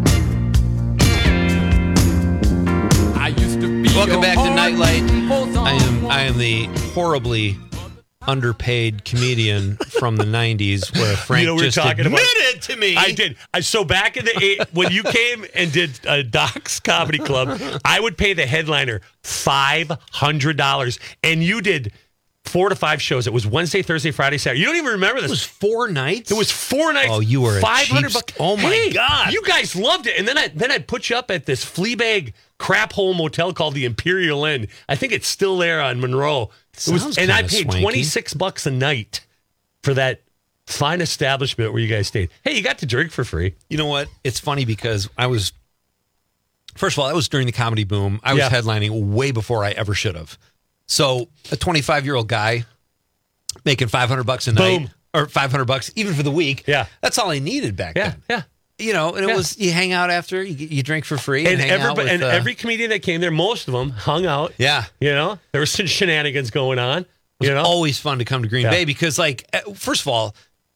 I used to be Welcome back to Nightlight. for I am I am the horribly underpaid comedian from the nineties where Frank You know, we were just talking about- admitted to me. I did. I so back in the eight, when you came and did uh, Doc's Comedy Club, I would pay the headliner five hundred dollars, and you did four to five shows. It was Wednesday, Thursday, Friday, Saturday. You don't even remember this. It was four nights? It was four nights. Oh, you were a five hundred cheap- bucks. Oh, my Hey, God. You guys loved it, and then I then I'd put you up at this flea bag crap hole motel called the Imperial Inn. I think it's still there on Monroe. It was, Sounds and I kinda paid swanky. twenty six bucks a night for that fine establishment where you guys stayed. Hey, you got to drink for free. You know what? It's funny because I was, first of all, that was during the comedy boom. I was Yeah. headlining way before I ever should have. So a twenty-five-year-old guy making five hundred bucks a night, Boom. or five hundred bucks even for the week. Yeah. That's all I needed back Yeah, then. yeah. You know, and it Yeah. was, you hang out after, you, you drink for free. And, And hang out everybody, with, and uh, every comedian that came there, most of them hung out. Yeah. You know, there was some shenanigans going on. It was You know, always fun to come to Green Yeah. Bay because, like, uh, first of all,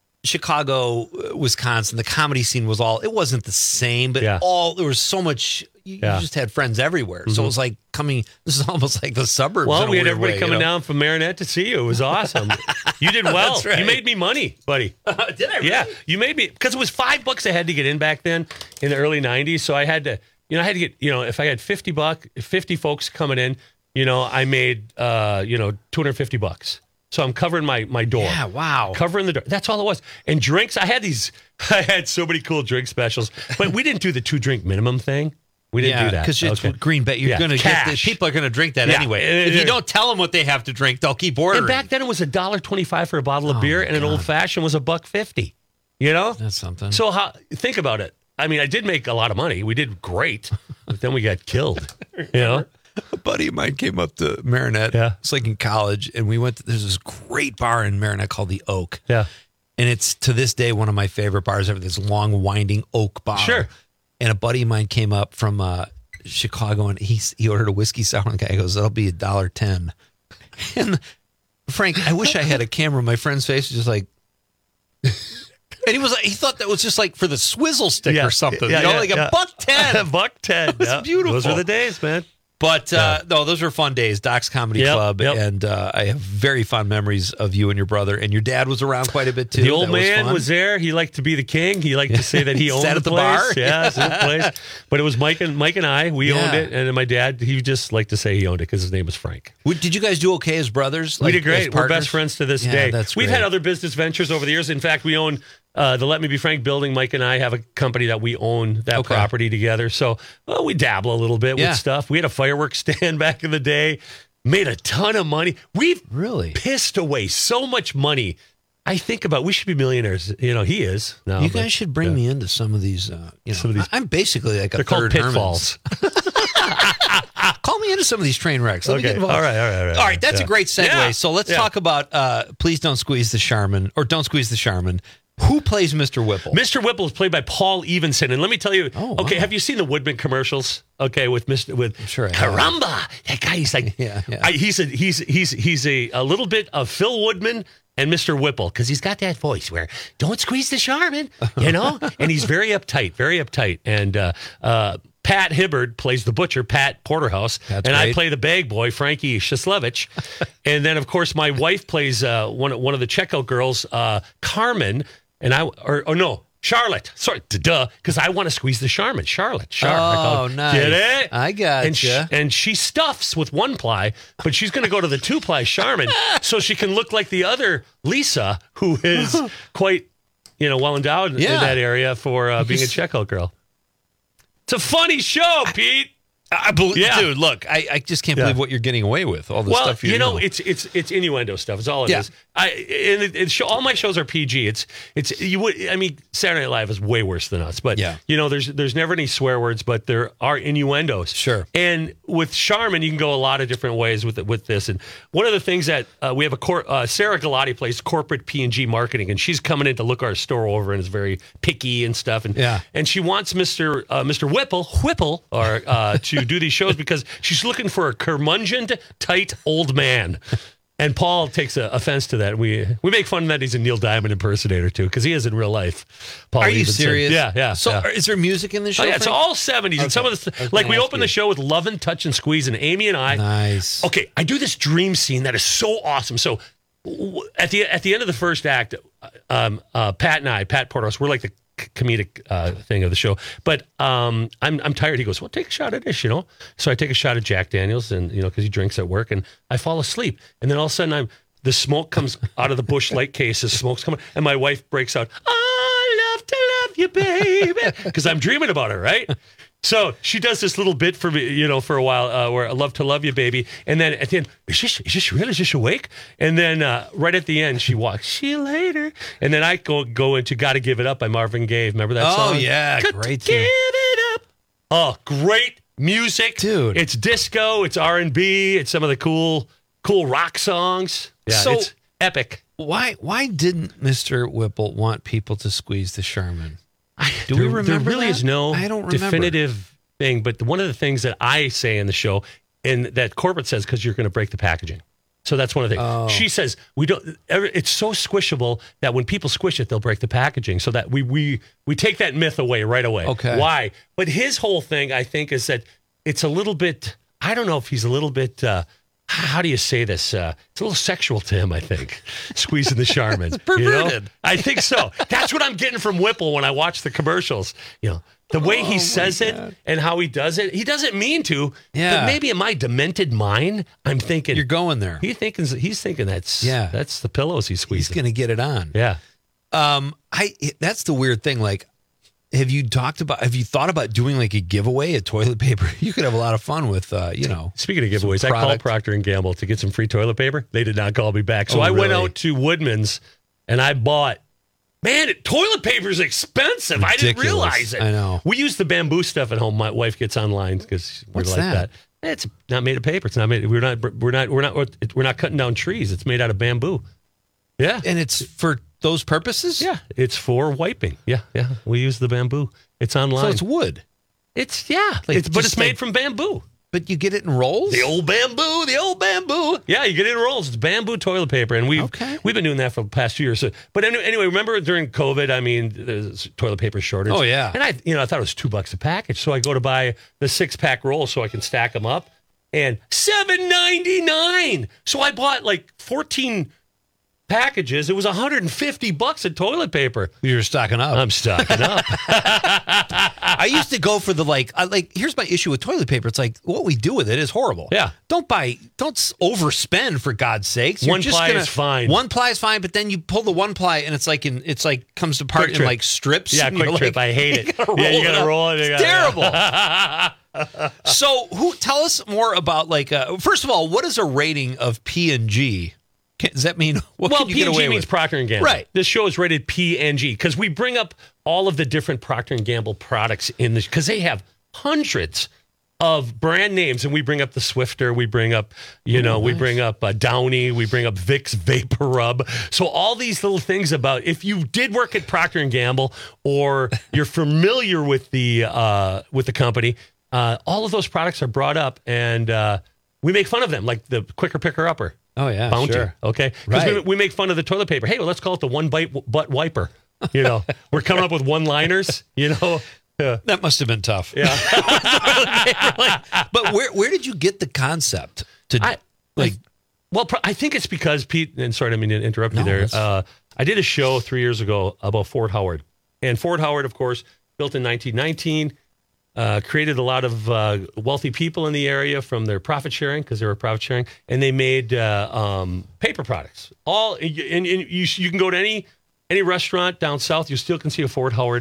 Chicago, uh, Wisconsin, the comedy scene was all, it wasn't the same, but Yeah. all, there was so much, you, Yeah. you just had friends everywhere. So Mhm. it was like coming, this is almost like the suburbs. well, in a we had weird everybody way, coming you know? down from Marinette to see you. It was awesome. You did well. That's right. You made me money, buddy. Did I really? Yeah, you made me, because it was five bucks I had to get in back then in the early nineties. So I had to, you know, I had to get, you know, if I had fifty buck, fifty folks coming in, you know, I made, uh, you know, two hundred fifty bucks. So I'm covering my my door. Yeah, wow. Covering the door. That's all it was. And drinks, I had these, I had so many cool drink specials, but we didn't do the two drink minimum thing. We didn't yeah, do that. because it's Okay. Green Bay. You're Yeah, going to get the, cash. people are going to drink that Yeah. anyway. And- If you and- don't tell them what they have to drink, they'll keep ordering. And back then it was a dollar twenty-five for a bottle of Oh, beer, my and an God. old fashioned was a buck fifty. You know, That's something. so how? Think about it. I mean, I did make a lot of money. We did great, but then we got killed. You know, A buddy of mine came up to Marinette. Yeah. It's like in college, and we went to, there's this great bar in Marinette called the Oak. yeah. And it's to this day one of my favorite bars ever. This long, winding oak bar. Sure. And a buddy of mine came up from uh, Chicago, and he he ordered a whiskey sour. And the guy goes, "That'll be a dollar ten." And Frank, I wish I had a camera. My friend's face was just like, and he was like, he thought that was just like for the swizzle stick Yeah. or something. Yeah, you know, yeah, like yeah. a buck ten. a buck ten. It was yeah. beautiful. Those were the days, man. But uh, no, those were fun days. Doc's Comedy Yep, Club, yep. and uh, I have very fond memories of you and your brother. And your dad was around quite a bit too. The old That man fun. was there. He liked to be the king. He liked to say that he owned Sat the, at the place. bar? Yeah, sat at the place. But it was Mike and Mike and I. We Yeah. owned it, and then my dad. He just liked to say he owned it because his name was Frank. Would- Did you guys do okay as brothers? We Like, did as great. We're partners? best friends to this Yeah, day. that's We've great. had other business ventures over the years. In fact, we own uh, the Let Me Be Frank building. Mike and I have a company that we own that Okay. property together. So well, we dabble a little bit Yeah. with stuff. We had a fireworks stand back in the day. Made a ton of money. We've Really? pissed away so much money. I think about we should be millionaires. You know, he is. No, You but- guys should bring yeah. me into some of these. Uh, you know, Some of these- I- I'm basically like a They're called third pitfalls. Hermans. Call me into some of these train wrecks. Let me Okay. get involved. All right, all right, all right. All right, that's Yeah. a great segue. Yeah. So let's Yeah. talk about uh, Please Don't Squeeze the Charmin, or Don't Squeeze the Charmin. Who plays Mister Whipple? Mister Whipple is played by Paul Evenson, and let me tell you. Oh, okay, wow. have you seen the Woodman commercials? Okay, with Mister with sure I have. Caramba, that guy. He's like, Yeah, yeah. I, he's a he's he's he's a, a little bit of Phil Woodman and Mister Whipple because he's got that voice where don't squeeze the Charmin, you know, and he's very uptight, very uptight, and uh, uh, Pat Hibbard plays the butcher, Pat Porterhouse, That's and I great. play the bag boy, Frankie Shislevich. And then, of course, my wife plays uh, one, one of the checkout girls, uh, Carmen, and I, or, or no, Charlotte. Sorry, duh, because I want to squeeze the Charmin. Charlotte, Charlotte. I call Oh, her. nice. Get it? I gotcha. And, sh- and she stuffs with one ply, but she's going to go to the two ply Charmin so she can look like the other Lisa, who is quite, you know, well endowed in Yeah. that area for uh, being a checkout girl. It's a funny show, Pete. I believe, Yeah. dude. Look, I, I just can't Yeah. believe what you're getting away with. All the well, stuff you, you know, know. it's it's it's innuendo stuff. It's all it Yeah. is. I and it, it show, all my shows are P G. It's it's you would. I mean, Saturday Night Live is way worse than us. But Yeah. you know, there's there's never any swear words, but there are innuendos. Sure. And with Charmin, you can go a lot of different ways with with this. And one of the things that uh, we have a cor- uh, Sarah Galati plays corporate P and G marketing, and she's coming in to look our store over and is very picky and stuff. And Yeah. and she wants Mister Uh, Mister Whipple Whipple or uh, to do these shows because she's looking for a curmudgeon, tight old man. And Paul takes a, offense to that. We we make fun that he's a Neil Diamond impersonator too, because he is in real life. Paul Are you even said- serious? Yeah, yeah. So, yeah. is there music in the show? Oh, yeah, it's Frank? all seventies. And some of the, Okay. I was like gonna we ask open the you. show with Love and Touch and Squeeze, and Amy and I. Nice. Okay, I do this dream scene that is so awesome. So w- at the at the end of the first act, um, uh, Pat and I, Pat Portos, we're like the c- comedic uh, thing of the show. But um, I'm I'm tired. He goes, well, take a shot at this, you know. So I take a shot of Jack Daniels, and you know, because he drinks at work, and I fall asleep, and then all of a sudden I'm. The smoke comes out of the Busch Light case. The smoke's coming, and my wife breaks out, "I love to love you, baby," because I'm dreaming about her, right? So she does this little bit for me, you know, for a while, uh, where I love to love you, baby, and then at the end, is this is this real? Is this awake? And then uh, right at the end, she walks, "See you later," and then I go go into "Gotta Give It Up" by Marvin Gaye. Remember that Oh, song? yeah, Got to great Give tune. it up. Oh, great music, Dude. It's disco, it's R and B, it's some of the cool cool rock songs. Yeah, So- it's epic. Why why didn't Mister Whipple want people to squeeze the Charmin? Do there, we remember There really that? is no I don't remember. definitive thing, but one of the things that I say in the show, and that corporate says, because you're going to break the packaging. So that's one of the things. Oh. She says we don't. every- It's so squishable that when people squish it, they'll break the packaging. So that we we we take that myth away right away. Okay. Why? But his whole thing, I think, is that it's a little bit. I don't know if he's a little bit. Uh, how do you say this? Uh, it's a little sexual to him, I think. Squeezing the Charmin. It's perverted. I think so. That's what I'm getting from Whipple when I watch the commercials. You know, the way Oh, he my says it God. and how he does it. He doesn't mean to. Yeah. But maybe in my demented mind, I'm thinking You're going there. He thinking he's thinking that's Yeah. that's the pillows he's He's squeezing. going to get it on. Yeah. Um, I that's the weird thing. Like, have you talked about? Have you thought about doing like a giveaway of toilet paper? You could have a lot of fun with, uh, you know. Speaking of giveaways, I called product. Procter and Gamble to get some free toilet paper. They did not call me back. So Oh, I went really? out to Woodman's and I bought. Man, it, toilet paper is expensive. I didn't Ridiculous. realize it. I know. We use the bamboo stuff at home. My wife gets online because we're What's like that? that. It's not made of paper. It's not made. We're not. We're not. We're not. We're not cutting down trees. It's made out of bamboo. Yeah, And it's for those purposes. yeah. It's for wiping. Yeah, yeah. We use the bamboo. It's online. So it's wood, It's yeah. Like, it's, but just it's made like- from bamboo. but you get it in rolls. The old bamboo, the old bamboo. Yeah, you get it in rolls. It's bamboo toilet paper, and we've Okay. we've been doing that for the past few years. So, but anyway, anyway, remember during COVID? I mean, there's toilet paper shortage. Oh, yeah. and I, you know, I thought it was two bucks a package, so I go to buy the six pack roll so I can stack them up, and seven ninety nine. So I bought like fourteen packages. It was one hundred fifty bucks of toilet paper. You're stocking up. I'm stocking up. I used to go for the like, I, like. Here's my issue with toilet paper. It's like what we do with it is horrible. Yeah. Don't buy. Don't s- overspend for God's sakes. You're One just ply gonna- is fine. One ply is fine, but then you pull the one ply and it's like in. It's like comes apart Quick in trip. like strips. Yeah, and quick you're trip. like- I hate it. gotta Yeah, you roll gotta it up. roll it. You It's gotta- terrible. So, who tell us more about like? Uh, first of all, what is a rating of P and G? Can, does that mean what well, can you P get and G away means with? Procter and Gamble. Right. This show is rated P and G because we bring up all of the different Procter and Gamble products in this because they have hundreds of brand names, and we bring up the Swifter, we bring up, you know, Oh, we nice. bring up uh, Downy, we bring up Vicks Vapor Rub. So all these little things about if you did work at Procter and Gamble or you're familiar with the uh, with the company, uh, all of those products are brought up, and uh, we make fun of them, like the Quicker Picker Upper. Oh yeah, Bounty, sure. okay? Because we, Right. we make fun of the toilet paper. Hey, well, let's call it the one bite w- butt wiper. You know, we're coming up with one-liners. You know, yeah. That must have been tough. Yeah. But where where did you get the concept to I, like? well, pro- I think it's because Pete. And sorry, I didn't mean to interrupt you No, there. that's- Uh, I did a show three years ago about Fort Howard, and Fort Howard, of course, built in nineteen nineteen. Uh, created a lot of uh, wealthy people in the area from their profit sharing because they were profit sharing, and they made uh, um, paper products. All and, and you you can go to any any restaurant down south, you still can see a Fort Howard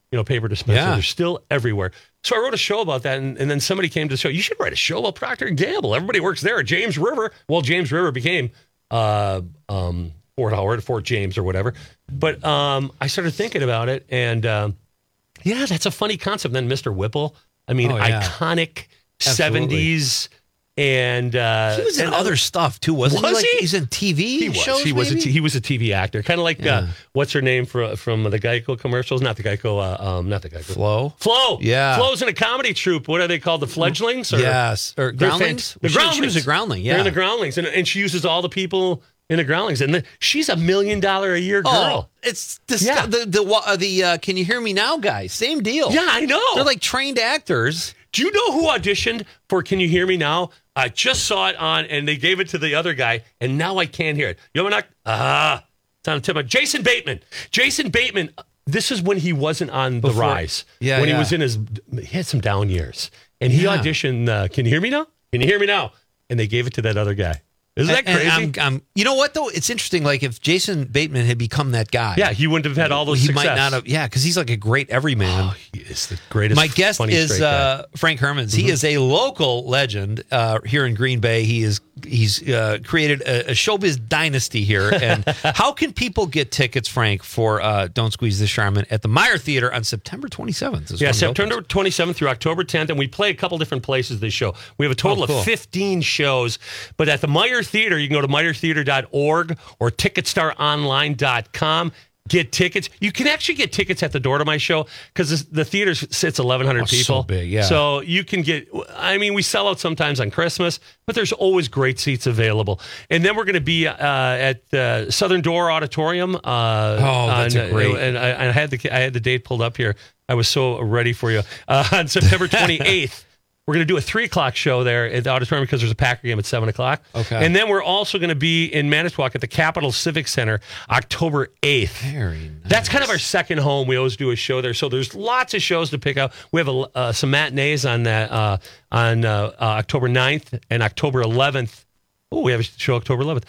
you know, paper dispenser. Yeah. They're still everywhere. So I wrote a show about that, and, and then somebody came to the show. You should write a show about Procter and Gamble. Everybody works there. James River. Well, James River became uh, um, Fort Howard, Fort James, or whatever. But um, I started thinking about it, and um, yeah, that's a funny concept. Then Mister Whipple. I mean, Oh, yeah. iconic Absolutely. seventies. And uh, He was in and other stuff too, wasn't was he? Like, he? He's in T V He was. shows. He was. A maybe? t- he was a T V actor, kind of like Yeah. uh, what's her name for, from the Geico commercials? Not the Geico. Uh, um, not the Geico. Flo. Flo. Yeah. Flo's in a comedy troupe. What are they called? The Fledglings? Or, Yes. Or They're Groundlings? fant- The She- she Groundlings. was a Groundling, They're yeah. in the Groundlings, and, and she uses all the people in the Groundlings, and the, she's a million dollar a year girl. Oh, it's the Yeah. the the, uh, the uh, Can You Hear Me Now guys? Same deal. Yeah, I know. They're like trained actors. Do you know who auditioned for Can You Hear Me Now? I just saw it on, and they gave it to the other guy, and now I can't hear it. You know what? Ah, it's on the tip of Jason Bateman. Jason Bateman. This is when he wasn't on Before- the rise. Yeah, when yeah. he was in his, he had some down years, and he Yeah. auditioned. Uh, Can you hear me now? Can you hear me now? And they gave it to that other guy. Isn't that And- crazy? and I'm, I'm, you know what though? It's interesting. Like if Jason Bateman had become that guy, yeah, he wouldn't have had all those. he success. might not have. Yeah, because he's like a great everyman. Oh, he is the greatest. My guest funny is straight guy. uh, Frank Hermans. He Mhm. is a local legend uh, here in Green Bay. He is he's uh, created a, a showbiz dynasty here. And how can people get tickets, Frank, for uh, Don't Squeeze the Charmin at the Meyer Theater on September twenty-seventh? is Yeah, when it September opens. twenty-seventh through October tenth, and we play a couple different places this show. We have a total Oh, cool. of fifteen shows, but at the Meyer Theater, you can go to meyer theater dot org or ticket star online dot com. Get tickets. You can actually get tickets at the door to my show because the theater sits eleven hundred Oh, so people. big, yeah. So you can get, I mean, we sell out sometimes on Christmas, but there's always great seats available. And then we're going to be uh, at uh, Southern Door Auditorium. Uh, Oh, that's on, a great- And I, I had the I had the date pulled up here. I was so ready for you. Uh, on September twenty-eighth, we're going to do a three o'clock show there at the auditorium because there's a Packer game at seven o'clock. Okay. And then we're also going to be in Manitowoc at the Capitol Civic Center October eighth. Very nice. That's kind of our second home. We always do a show there. So there's lots of shows to pick out. We have a, uh, some matinees on that uh, on uh, uh, October ninth and October eleventh. Oh, we have a show October eleventh.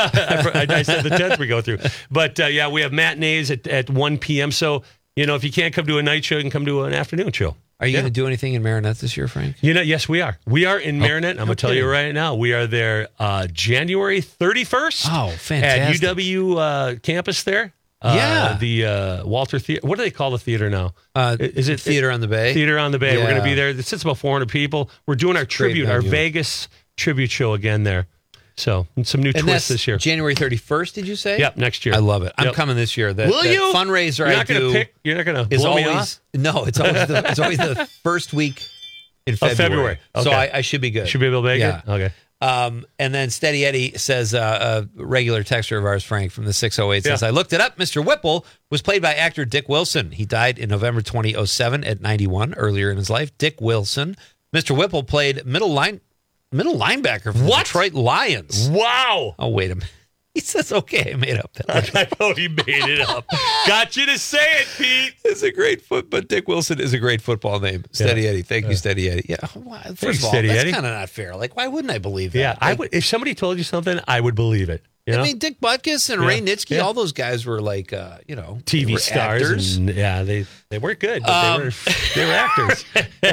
I, I said the tenth we go through. But uh, yeah, we have matinees at, at one p.m. So, you know, if you can't come to a night show, you can come to an afternoon show. Are you Yeah. going to do anything in Marinette this year, Frank? You know, yes, we are. We are in Marinette. I'm going to tell you okay. right now. We are there uh, January thirty-first. Oh, At fantastic. U W uh, campus there. Uh, Yeah. The uh, Walter Theater. What do they call the theater now? Uh, Is it Theater on the Bay? Theater on the Bay. We're going to Yeah. be there. It sits about four hundred people. We're doing our Great tribute, our venue. Vegas tribute show again there. So and some new And twists that's this year. January thirty-first, did you say? Yep, next year. I love it. I'm Yep. coming this year. That, Will that you? fundraiser You're I not gonna do pick. You're not going to is blow me always off. no. It's always the, it's always the first week in Of February. February. So Okay. I, I should be good. Should be able to make Yeah. it. Okay. Um, and then Steady Eddie says, uh, a regular texter of ours, Frank, from the six oh eight, says, Yeah. I looked it up. Mister Whipple was played by actor Dick Wilson. He died in November twenty oh seven at ninety-one, earlier in his life. Dick Wilson. Mister Whipple played middle line middle linebacker for the What? Detroit Lions. Wow. Oh, wait a minute. He says, okay, I made up that. I thought he made it up. Got you to say it, Pete. It's a great foot, but Dick Wilson is a great football name. Steady Yeah. Eddie. Thank you, Yeah. Steady Eddie. Yeah. Well, first Thanks, of all, Steady that's Eddie. kind of not fair. Like, why wouldn't I believe that? Yeah, I Like, would. If somebody told you something, I would believe it. You know? I mean, Dick Butkus and Yeah. Ray Nitschke, Yeah. all those guys were like, uh, you know, T they V were stars. actors. And, yeah, they, they weren't good, but Um, they were they were actors.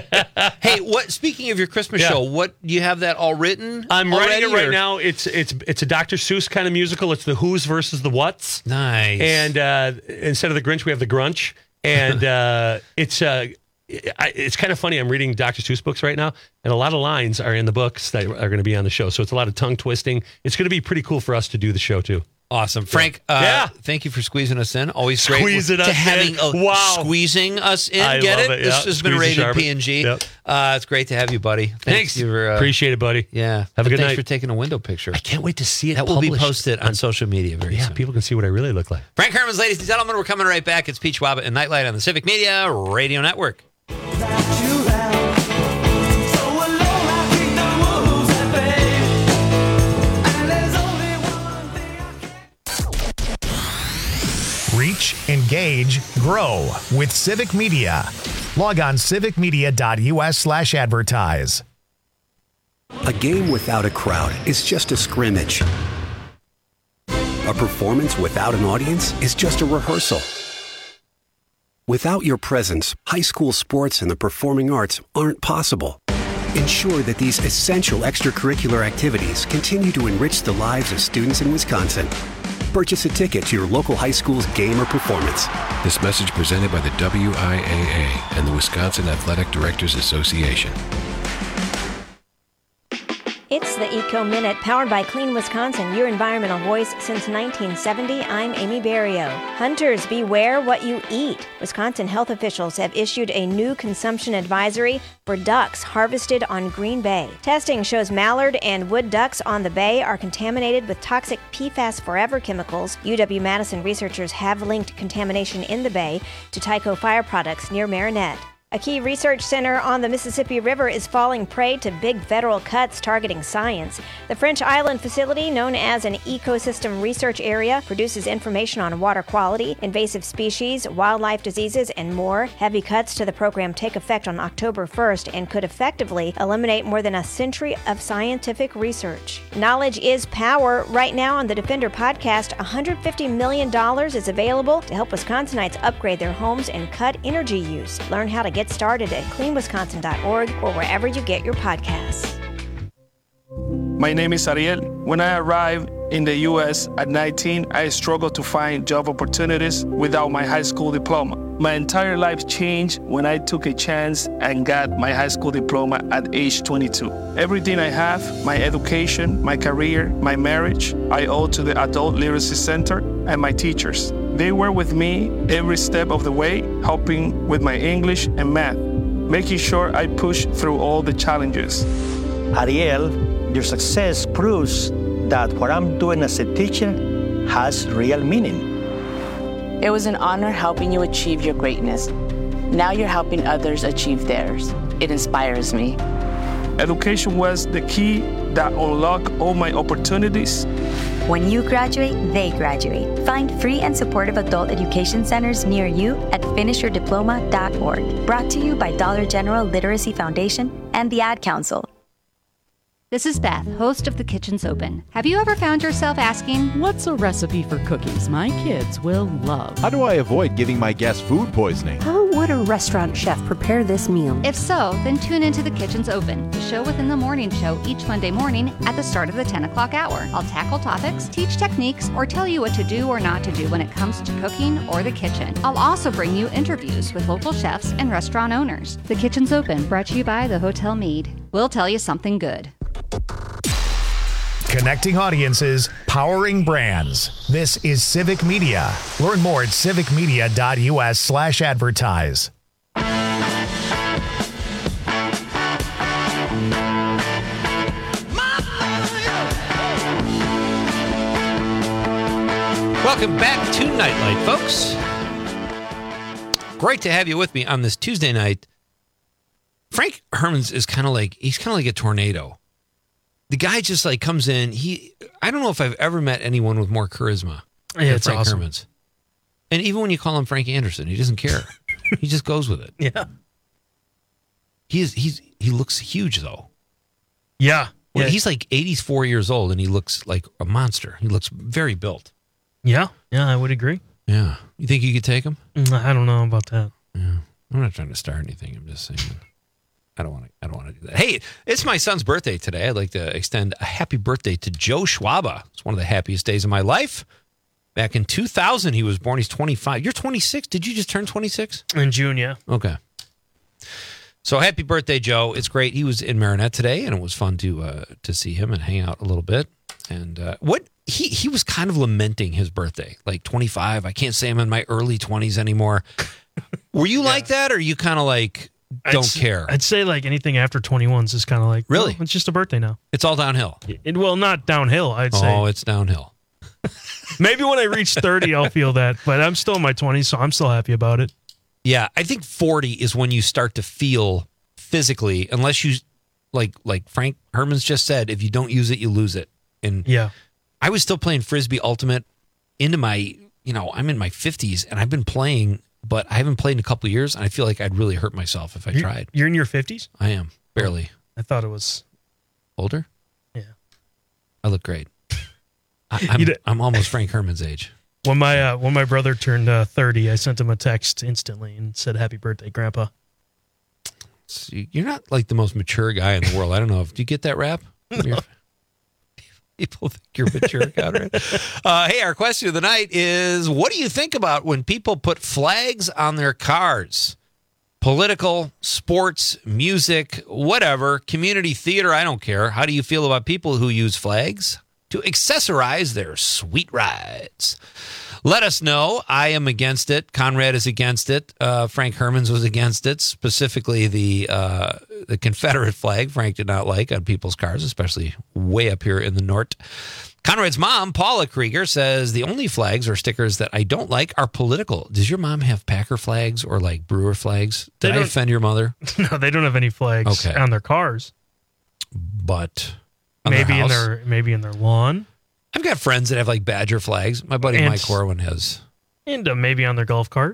Hey, what? Speaking of your Christmas Yeah. show, what do you have that all written? I'm already, writing it right or- now. It's it's it's a Doctor Seuss kind of musical. It's the Who's versus the What's. Nice. And uh, instead of the Grinch, we have the Grunch. And uh, it's uh, I, it's kind of funny. I'm reading Doctor Seuss books right now, and a lot of lines are in the books that are going to be on the show. So it's a lot of tongue twisting. It's going to be pretty cool for us to do the show too. Awesome. Frank, uh, Yeah. thank you for squeezing us in. Always great. Squeezing to us having in. A, Wow. Squeezing us in. I Get love it? it, This yeah. has been Squeeze the rated Charmin. P and G. Yep. Uh, it's great to have you, buddy. Thanks. Thanks. For, uh, Appreciate it, buddy. Yeah. Have a good Thanks night. for taking a window picture. I can't wait to see it. That will be published. posted on social media very Yeah, soon. people can see what I really look like. Frank Hermans, ladies and gentlemen, we're coming right back. It's Pete Schwab and Nightlight on the Civic Media Radio Network. Reach, engage, grow with Civic Media. Log on civicmedia.us slash advertise. A game without a crowd is just a scrimmage. A performance without an audience is just a rehearsal. Without your presence, high school sports and the performing arts aren't possible. Ensure that these essential extracurricular activities continue to enrich the lives of students in Wisconsin. Purchase a ticket to your local high school's game or performance. This message presented by the W I A A and the Wisconsin Athletic Directors Association. It's the Eco Minute, powered by Clean Wisconsin, your environmental voice since nineteen seventy. I'm Amy Barrio. Hunters, beware what you eat. Wisconsin health officials have issued a new consumption advisory for ducks harvested on Green Bay. Testing shows mallard and wood ducks on the bay are contaminated with toxic P FAS Forever chemicals. U W-Madison researchers have linked contamination in the bay to Tyco Fire products near Marinette. A key research center on the Mississippi River is falling prey to big federal cuts targeting science. The French Island facility, known as an ecosystem research area, produces information on water quality, invasive species, wildlife diseases, and more. Heavy cuts to the program take effect on October first and could effectively eliminate more than a century of scientific research. Knowledge is power. Right now on the Defender podcast, one hundred fifty million dollars is available to help Wisconsinites upgrade their homes and cut energy use. Learn how to get started at clean wisconsin dot org or wherever you get your podcasts. My name is Ariel. When I arrived in the U S at nineteen, I struggled to find job opportunities without my high school diploma. My entire life changed when I took a chance and got my high school diploma at age twenty-two. Everything I have, my education, my career, my marriage, I owe to the Adult Literacy Center and my teachers. They were with me every step of the way, helping with my English and math, making sure I push through all the challenges. Ariel, your success proves that what I'm doing as a teacher has real meaning. It was an honor helping you achieve your greatness. Now you're helping others achieve theirs. It inspires me. Education was the key that unlocked all my opportunities. When you graduate, they graduate. Find free and supportive adult education centers near you at finish your diploma dot org. Brought to you by Dollar General Literacy Foundation and the Ad Council. This is Beth, host of The Kitchen's Open. Have you ever found yourself asking, what's a recipe for cookies my kids will love? How do I avoid giving my guests food poisoning? How would a restaurant chef prepare this meal? If so, then tune into The Kitchen's Open, the show within the morning show each Monday morning at the start of the ten o'clock hour. I'll tackle topics, teach techniques, or tell you what to do or not to do when it comes to cooking or the kitchen. I'll also bring you interviews with local chefs and restaurant owners. The Kitchen's Open, brought to you by the Hotel Mead. We'll tell you something good. Connecting audiences, powering brands. This is Civic Media. Learn more at civic media dot u s slash advertise. Welcome back to Nightlight, folks. Great to have you with me on this Tuesday night. Frank Hermans is kind of like, he's kind of like a tornado. The guy just like comes in. He, I don't know if I've ever met anyone with more charisma Yeah, than it's Frank awesome. Hermans. And even when you call him Frankie Anderson, he doesn't care. He just goes with it. Yeah. He is, he's, he looks huge though. Yeah. Well, yeah. he's like eighty-four years old and he looks like a monster. He looks very built. Yeah. Yeah, I would agree. Yeah. You think you could take him? Mm, I don't know about that. Yeah. I'm not trying to start anything. I'm just saying. I don't want to. I don't want to do that. Hey, it's my son's birthday today. I'd like to extend a happy birthday to Joe Schwaba. It's one of the happiest days of my life. Back in two thousand, he was born. He's twenty-five. You're twenty-six. Did you just turn twenty-six? In June, yeah. Okay. So happy birthday, Joe. It's great. He was in Marinette today, and it was fun to uh, to see him and hang out a little bit. And uh, what he he was kind of lamenting his birthday, like twenty-five. I can't say I'm in my early twenties anymore. Were you yeah. like that, or are you kind of like? Don't I'd, care. I'd say like anything after twenty-one is just kind of like, really? Oh, it's just a birthday now. It's all downhill. It, well, not downhill, I'd say. Oh, it's downhill. Maybe when I reach thirty, I'll feel that, but I'm still in my twenties, so I'm still happy about it. Yeah, I think forty is when you start to feel physically, unless you, like like Frank Hermans just said, if you don't use it, you lose it. And yeah, I was still playing Frisbee Ultimate into my, you know, I'm in my fifties, and I've been playing, but I haven't played in a couple of years, and I feel like I'd really hurt myself if I you're, tried. You're in your fifties? I am, barely. I thought it was... Older? Yeah. I look great. I, I'm, I'm almost Frank Herman's age. When my uh, when my brother turned uh, thirty, I sent him a text instantly and said, "Happy birthday, Grandpa." See, you're not like the most mature guy in the world. I don't know if do you get that rap? No. People think you're mature, Conrad. Uh, hey, our question of the night is: what do you think about when people put flags on their cars? Political, sports, music, whatever, community theater, I don't care. How do you feel about people who use flags to accessorize their sweet rides? Let us know. I am against it. Conrad is against it. Uh, Frank Hermans was against it, specifically the uh, the Confederate flag. Frank did not like on people's cars, especially way up here in the north. Conrad's mom, Paula Krieger, says the only flags or stickers that I don't like are political. Does your mom have Packer flags or like Brewer flags? Did I offend your mother? No, they don't have any flags okay. on their cars. But on maybe their in house? their maybe in their lawn. I've got friends that have like Badger flags. My buddy And- Mike Corwin has. And uh, maybe on their golf cart.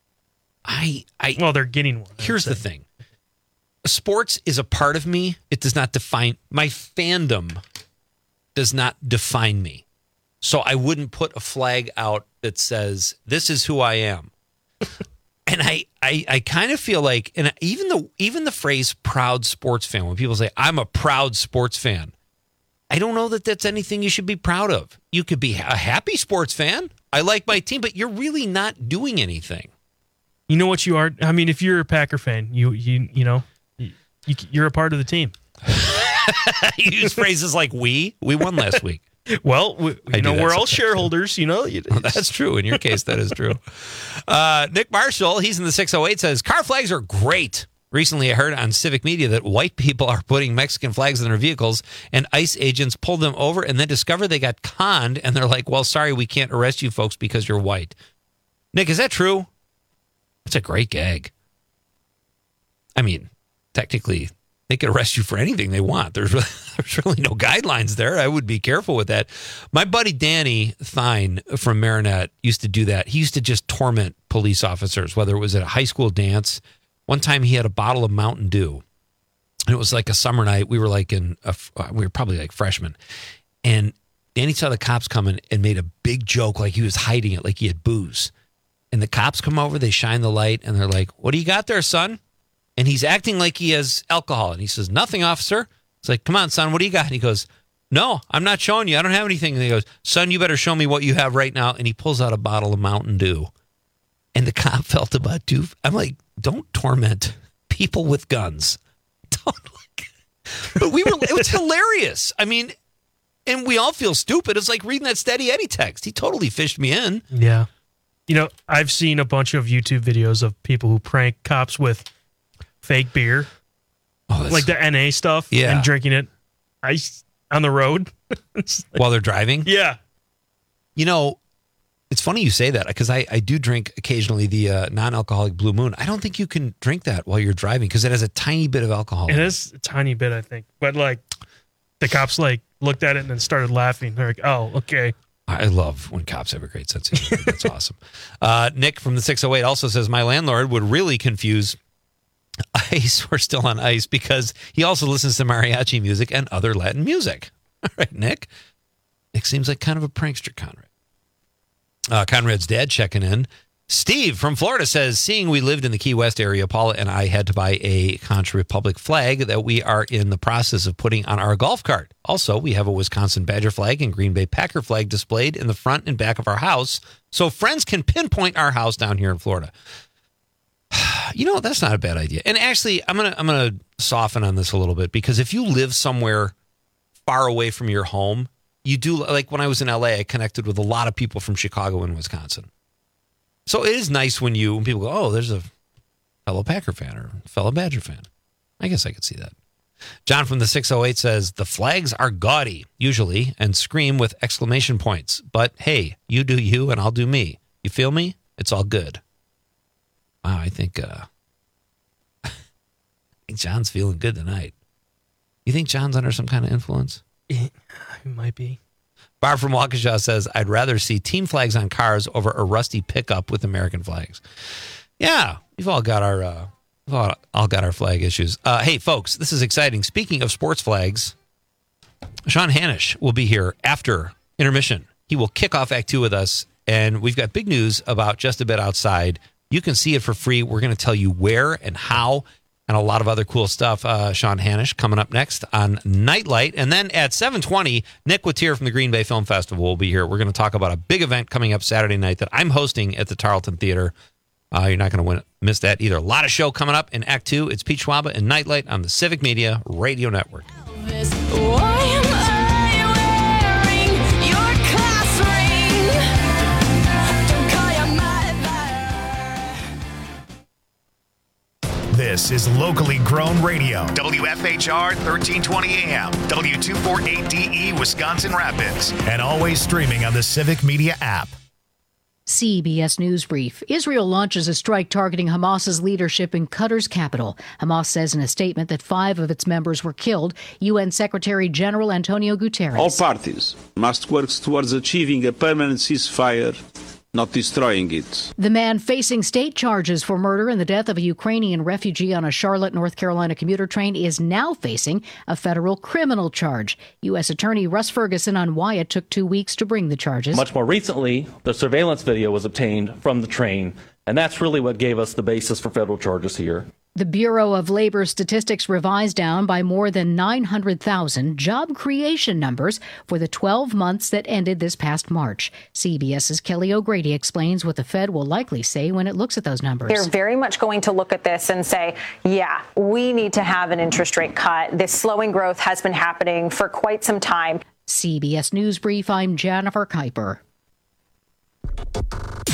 I, I well, they're getting one. Here's the thing. Sports is a part of me. It does not define my fandom. Does not define me. So I wouldn't put a flag out that says this is who I am. And I, I, I kind of feel like, and even the even the phrase "proud sports fan," when people say I'm a proud sports fan, I don't know that that's anything you should be proud of. You could be a happy sports fan. I like my team, but you're really not doing anything. You know what you are? I mean, if you're a Packer fan, you you you know, you, you're a part of the team. You use phrases like "we." We won last week. Well, we, I you do know, that we're all sometimes. shareholders. You know, Well, that's true. In your case, that is true. Uh, Nick Marshall, he's in the six oh eight, says car flags are great. Recently, I heard on Civic Media that white people are putting Mexican flags on their vehicles, and ICE agents pulled them over and then discovered they got conned, and they're like, well, sorry, we can't arrest you folks because you're white. Nick, is that true? That's a great gag. I mean, technically, they could arrest you for anything they want. There's really, there's really no guidelines there. I would be careful with that. My buddy Danny Thine from Marinette used to do that. He used to just torment police officers, whether it was at a high school dance. One time he had a bottle of Mountain Dew, and it was like a summer night. We were like in, a, we were probably like freshmen, and Danny saw the cops coming and made a big joke like he was hiding it, like he had booze. And the cops come over, they shine the light, and they're like, "What do you got there, son?" And he's acting like he has alcohol. And he says, "Nothing, officer." It's like, "Come on, son, what do you got?" And he goes, "No, I'm not showing you. I don't have anything." And he goes, "Son, you better show me what you have right now." And he pulls out a bottle of Mountain Dew. And the cop felt about two. I'm like, don't torment people with guns. Don't like. But we were, it was hilarious. I mean, and we all feel stupid. It's like reading that Steady Eddie text. He totally fished me in. Yeah. You know, I've seen a bunch of YouTube videos of people who prank cops with fake beer, oh, like the N A stuff, Yeah. and drinking it ice on the road It's like- While they're driving? Yeah. You know, it's funny you say that because I, I do drink occasionally the uh, non-alcoholic Blue Moon. I don't think you can drink that while you're driving because it has a tiny bit of alcohol. It is a tiny bit, I think. But like the cops like looked at it and then started laughing. They're like, oh, okay. I love when cops have a great sense of humor. That's awesome. Uh, Nick from the six oh eight also says, my landlord would really confuse ice. We're still on ice because he also listens to mariachi music and other Latin music. All right, Nick. Nick seems like kind of a prankster, Conrad. Uh, Conrad's dad checking in. Steve from Florida says, seeing we lived in the Key West area, Paula and I had to buy a Contra Republic flag that we are in the process of putting on our golf cart. Also, we have a Wisconsin Badger flag and Green Bay Packer flag displayed in the front and back of our house so friends can pinpoint our house down here in Florida. You know, that's not a bad idea. And actually, I'm going to I'm going to soften on this a little bit because if you live somewhere far away from your home, you do, like when I was in L A, I connected with a lot of people from Chicago and Wisconsin. So it is nice when you, when people go, oh, there's a fellow Packer fan or fellow Badger fan. I guess I could see that. John from the six oh eight says, the flags are gaudy, usually, and scream with exclamation points. But hey, you do you and I'll do me. You feel me? It's all good. Wow, I think, uh, I think John's feeling good tonight. You think John's under some kind of influence? It might be. Barb from Waukesha says, I'd rather see team flags on cars over a rusty pickup with American flags. Yeah, we've all got our uh, we've all, all got our flag issues. Uh, hey, folks, this is exciting. Speaking of sports flags, Sean Hanish will be here after intermission. He will kick off Act Two with us And we've got big news about Just a Bit Outside. You can see it for free. We're going to tell you where and how and a lot of other cool stuff. Uh, Sean Hanisch coming up next on Nightlight. And then at seven twenty, Nick Watier from the Green Bay Film Festival will be here. We're going to talk about a big event coming up Saturday night that I'm hosting at the Tarleton Theater. Uh, you're not going to miss that either. A lot of show coming up in Act two. It's Pete Schwaba and Nightlight on the Civic Media Radio Network. This is locally grown radio. W F H R thirteen twenty A M, W two forty-eight D E, Wisconsin Rapids, and always streaming on the Civic Media app. C B S News Brief. Israel launches a strike targeting Hamas's leadership in Qatar's capital. Hamas says in a statement that five of its members were killed. U N Secretary General Antonio Guterres. All parties must work towards achieving a permanent ceasefire, not destroying it. The man facing state charges for murder in the death of a Ukrainian refugee on a Charlotte, North Carolina commuter train is now facing a federal criminal charge. U S Attorney Russ Ferguson on why it took two weeks to bring the charges. Much more recently, the surveillance video was obtained from the train, and that's really what gave us the basis for federal charges here. The Bureau of Labor Statistics revised down by more than nine hundred thousand job creation numbers for the twelve months that ended this past March. CBS's Kelly O'Grady explains what the Fed will likely say when it looks at those numbers. They're very much going to look at this and say, yeah, we need to have an interest rate cut. This slowing growth has been happening for quite some time. C B S News Brief, I'm Jennifer Kuiper.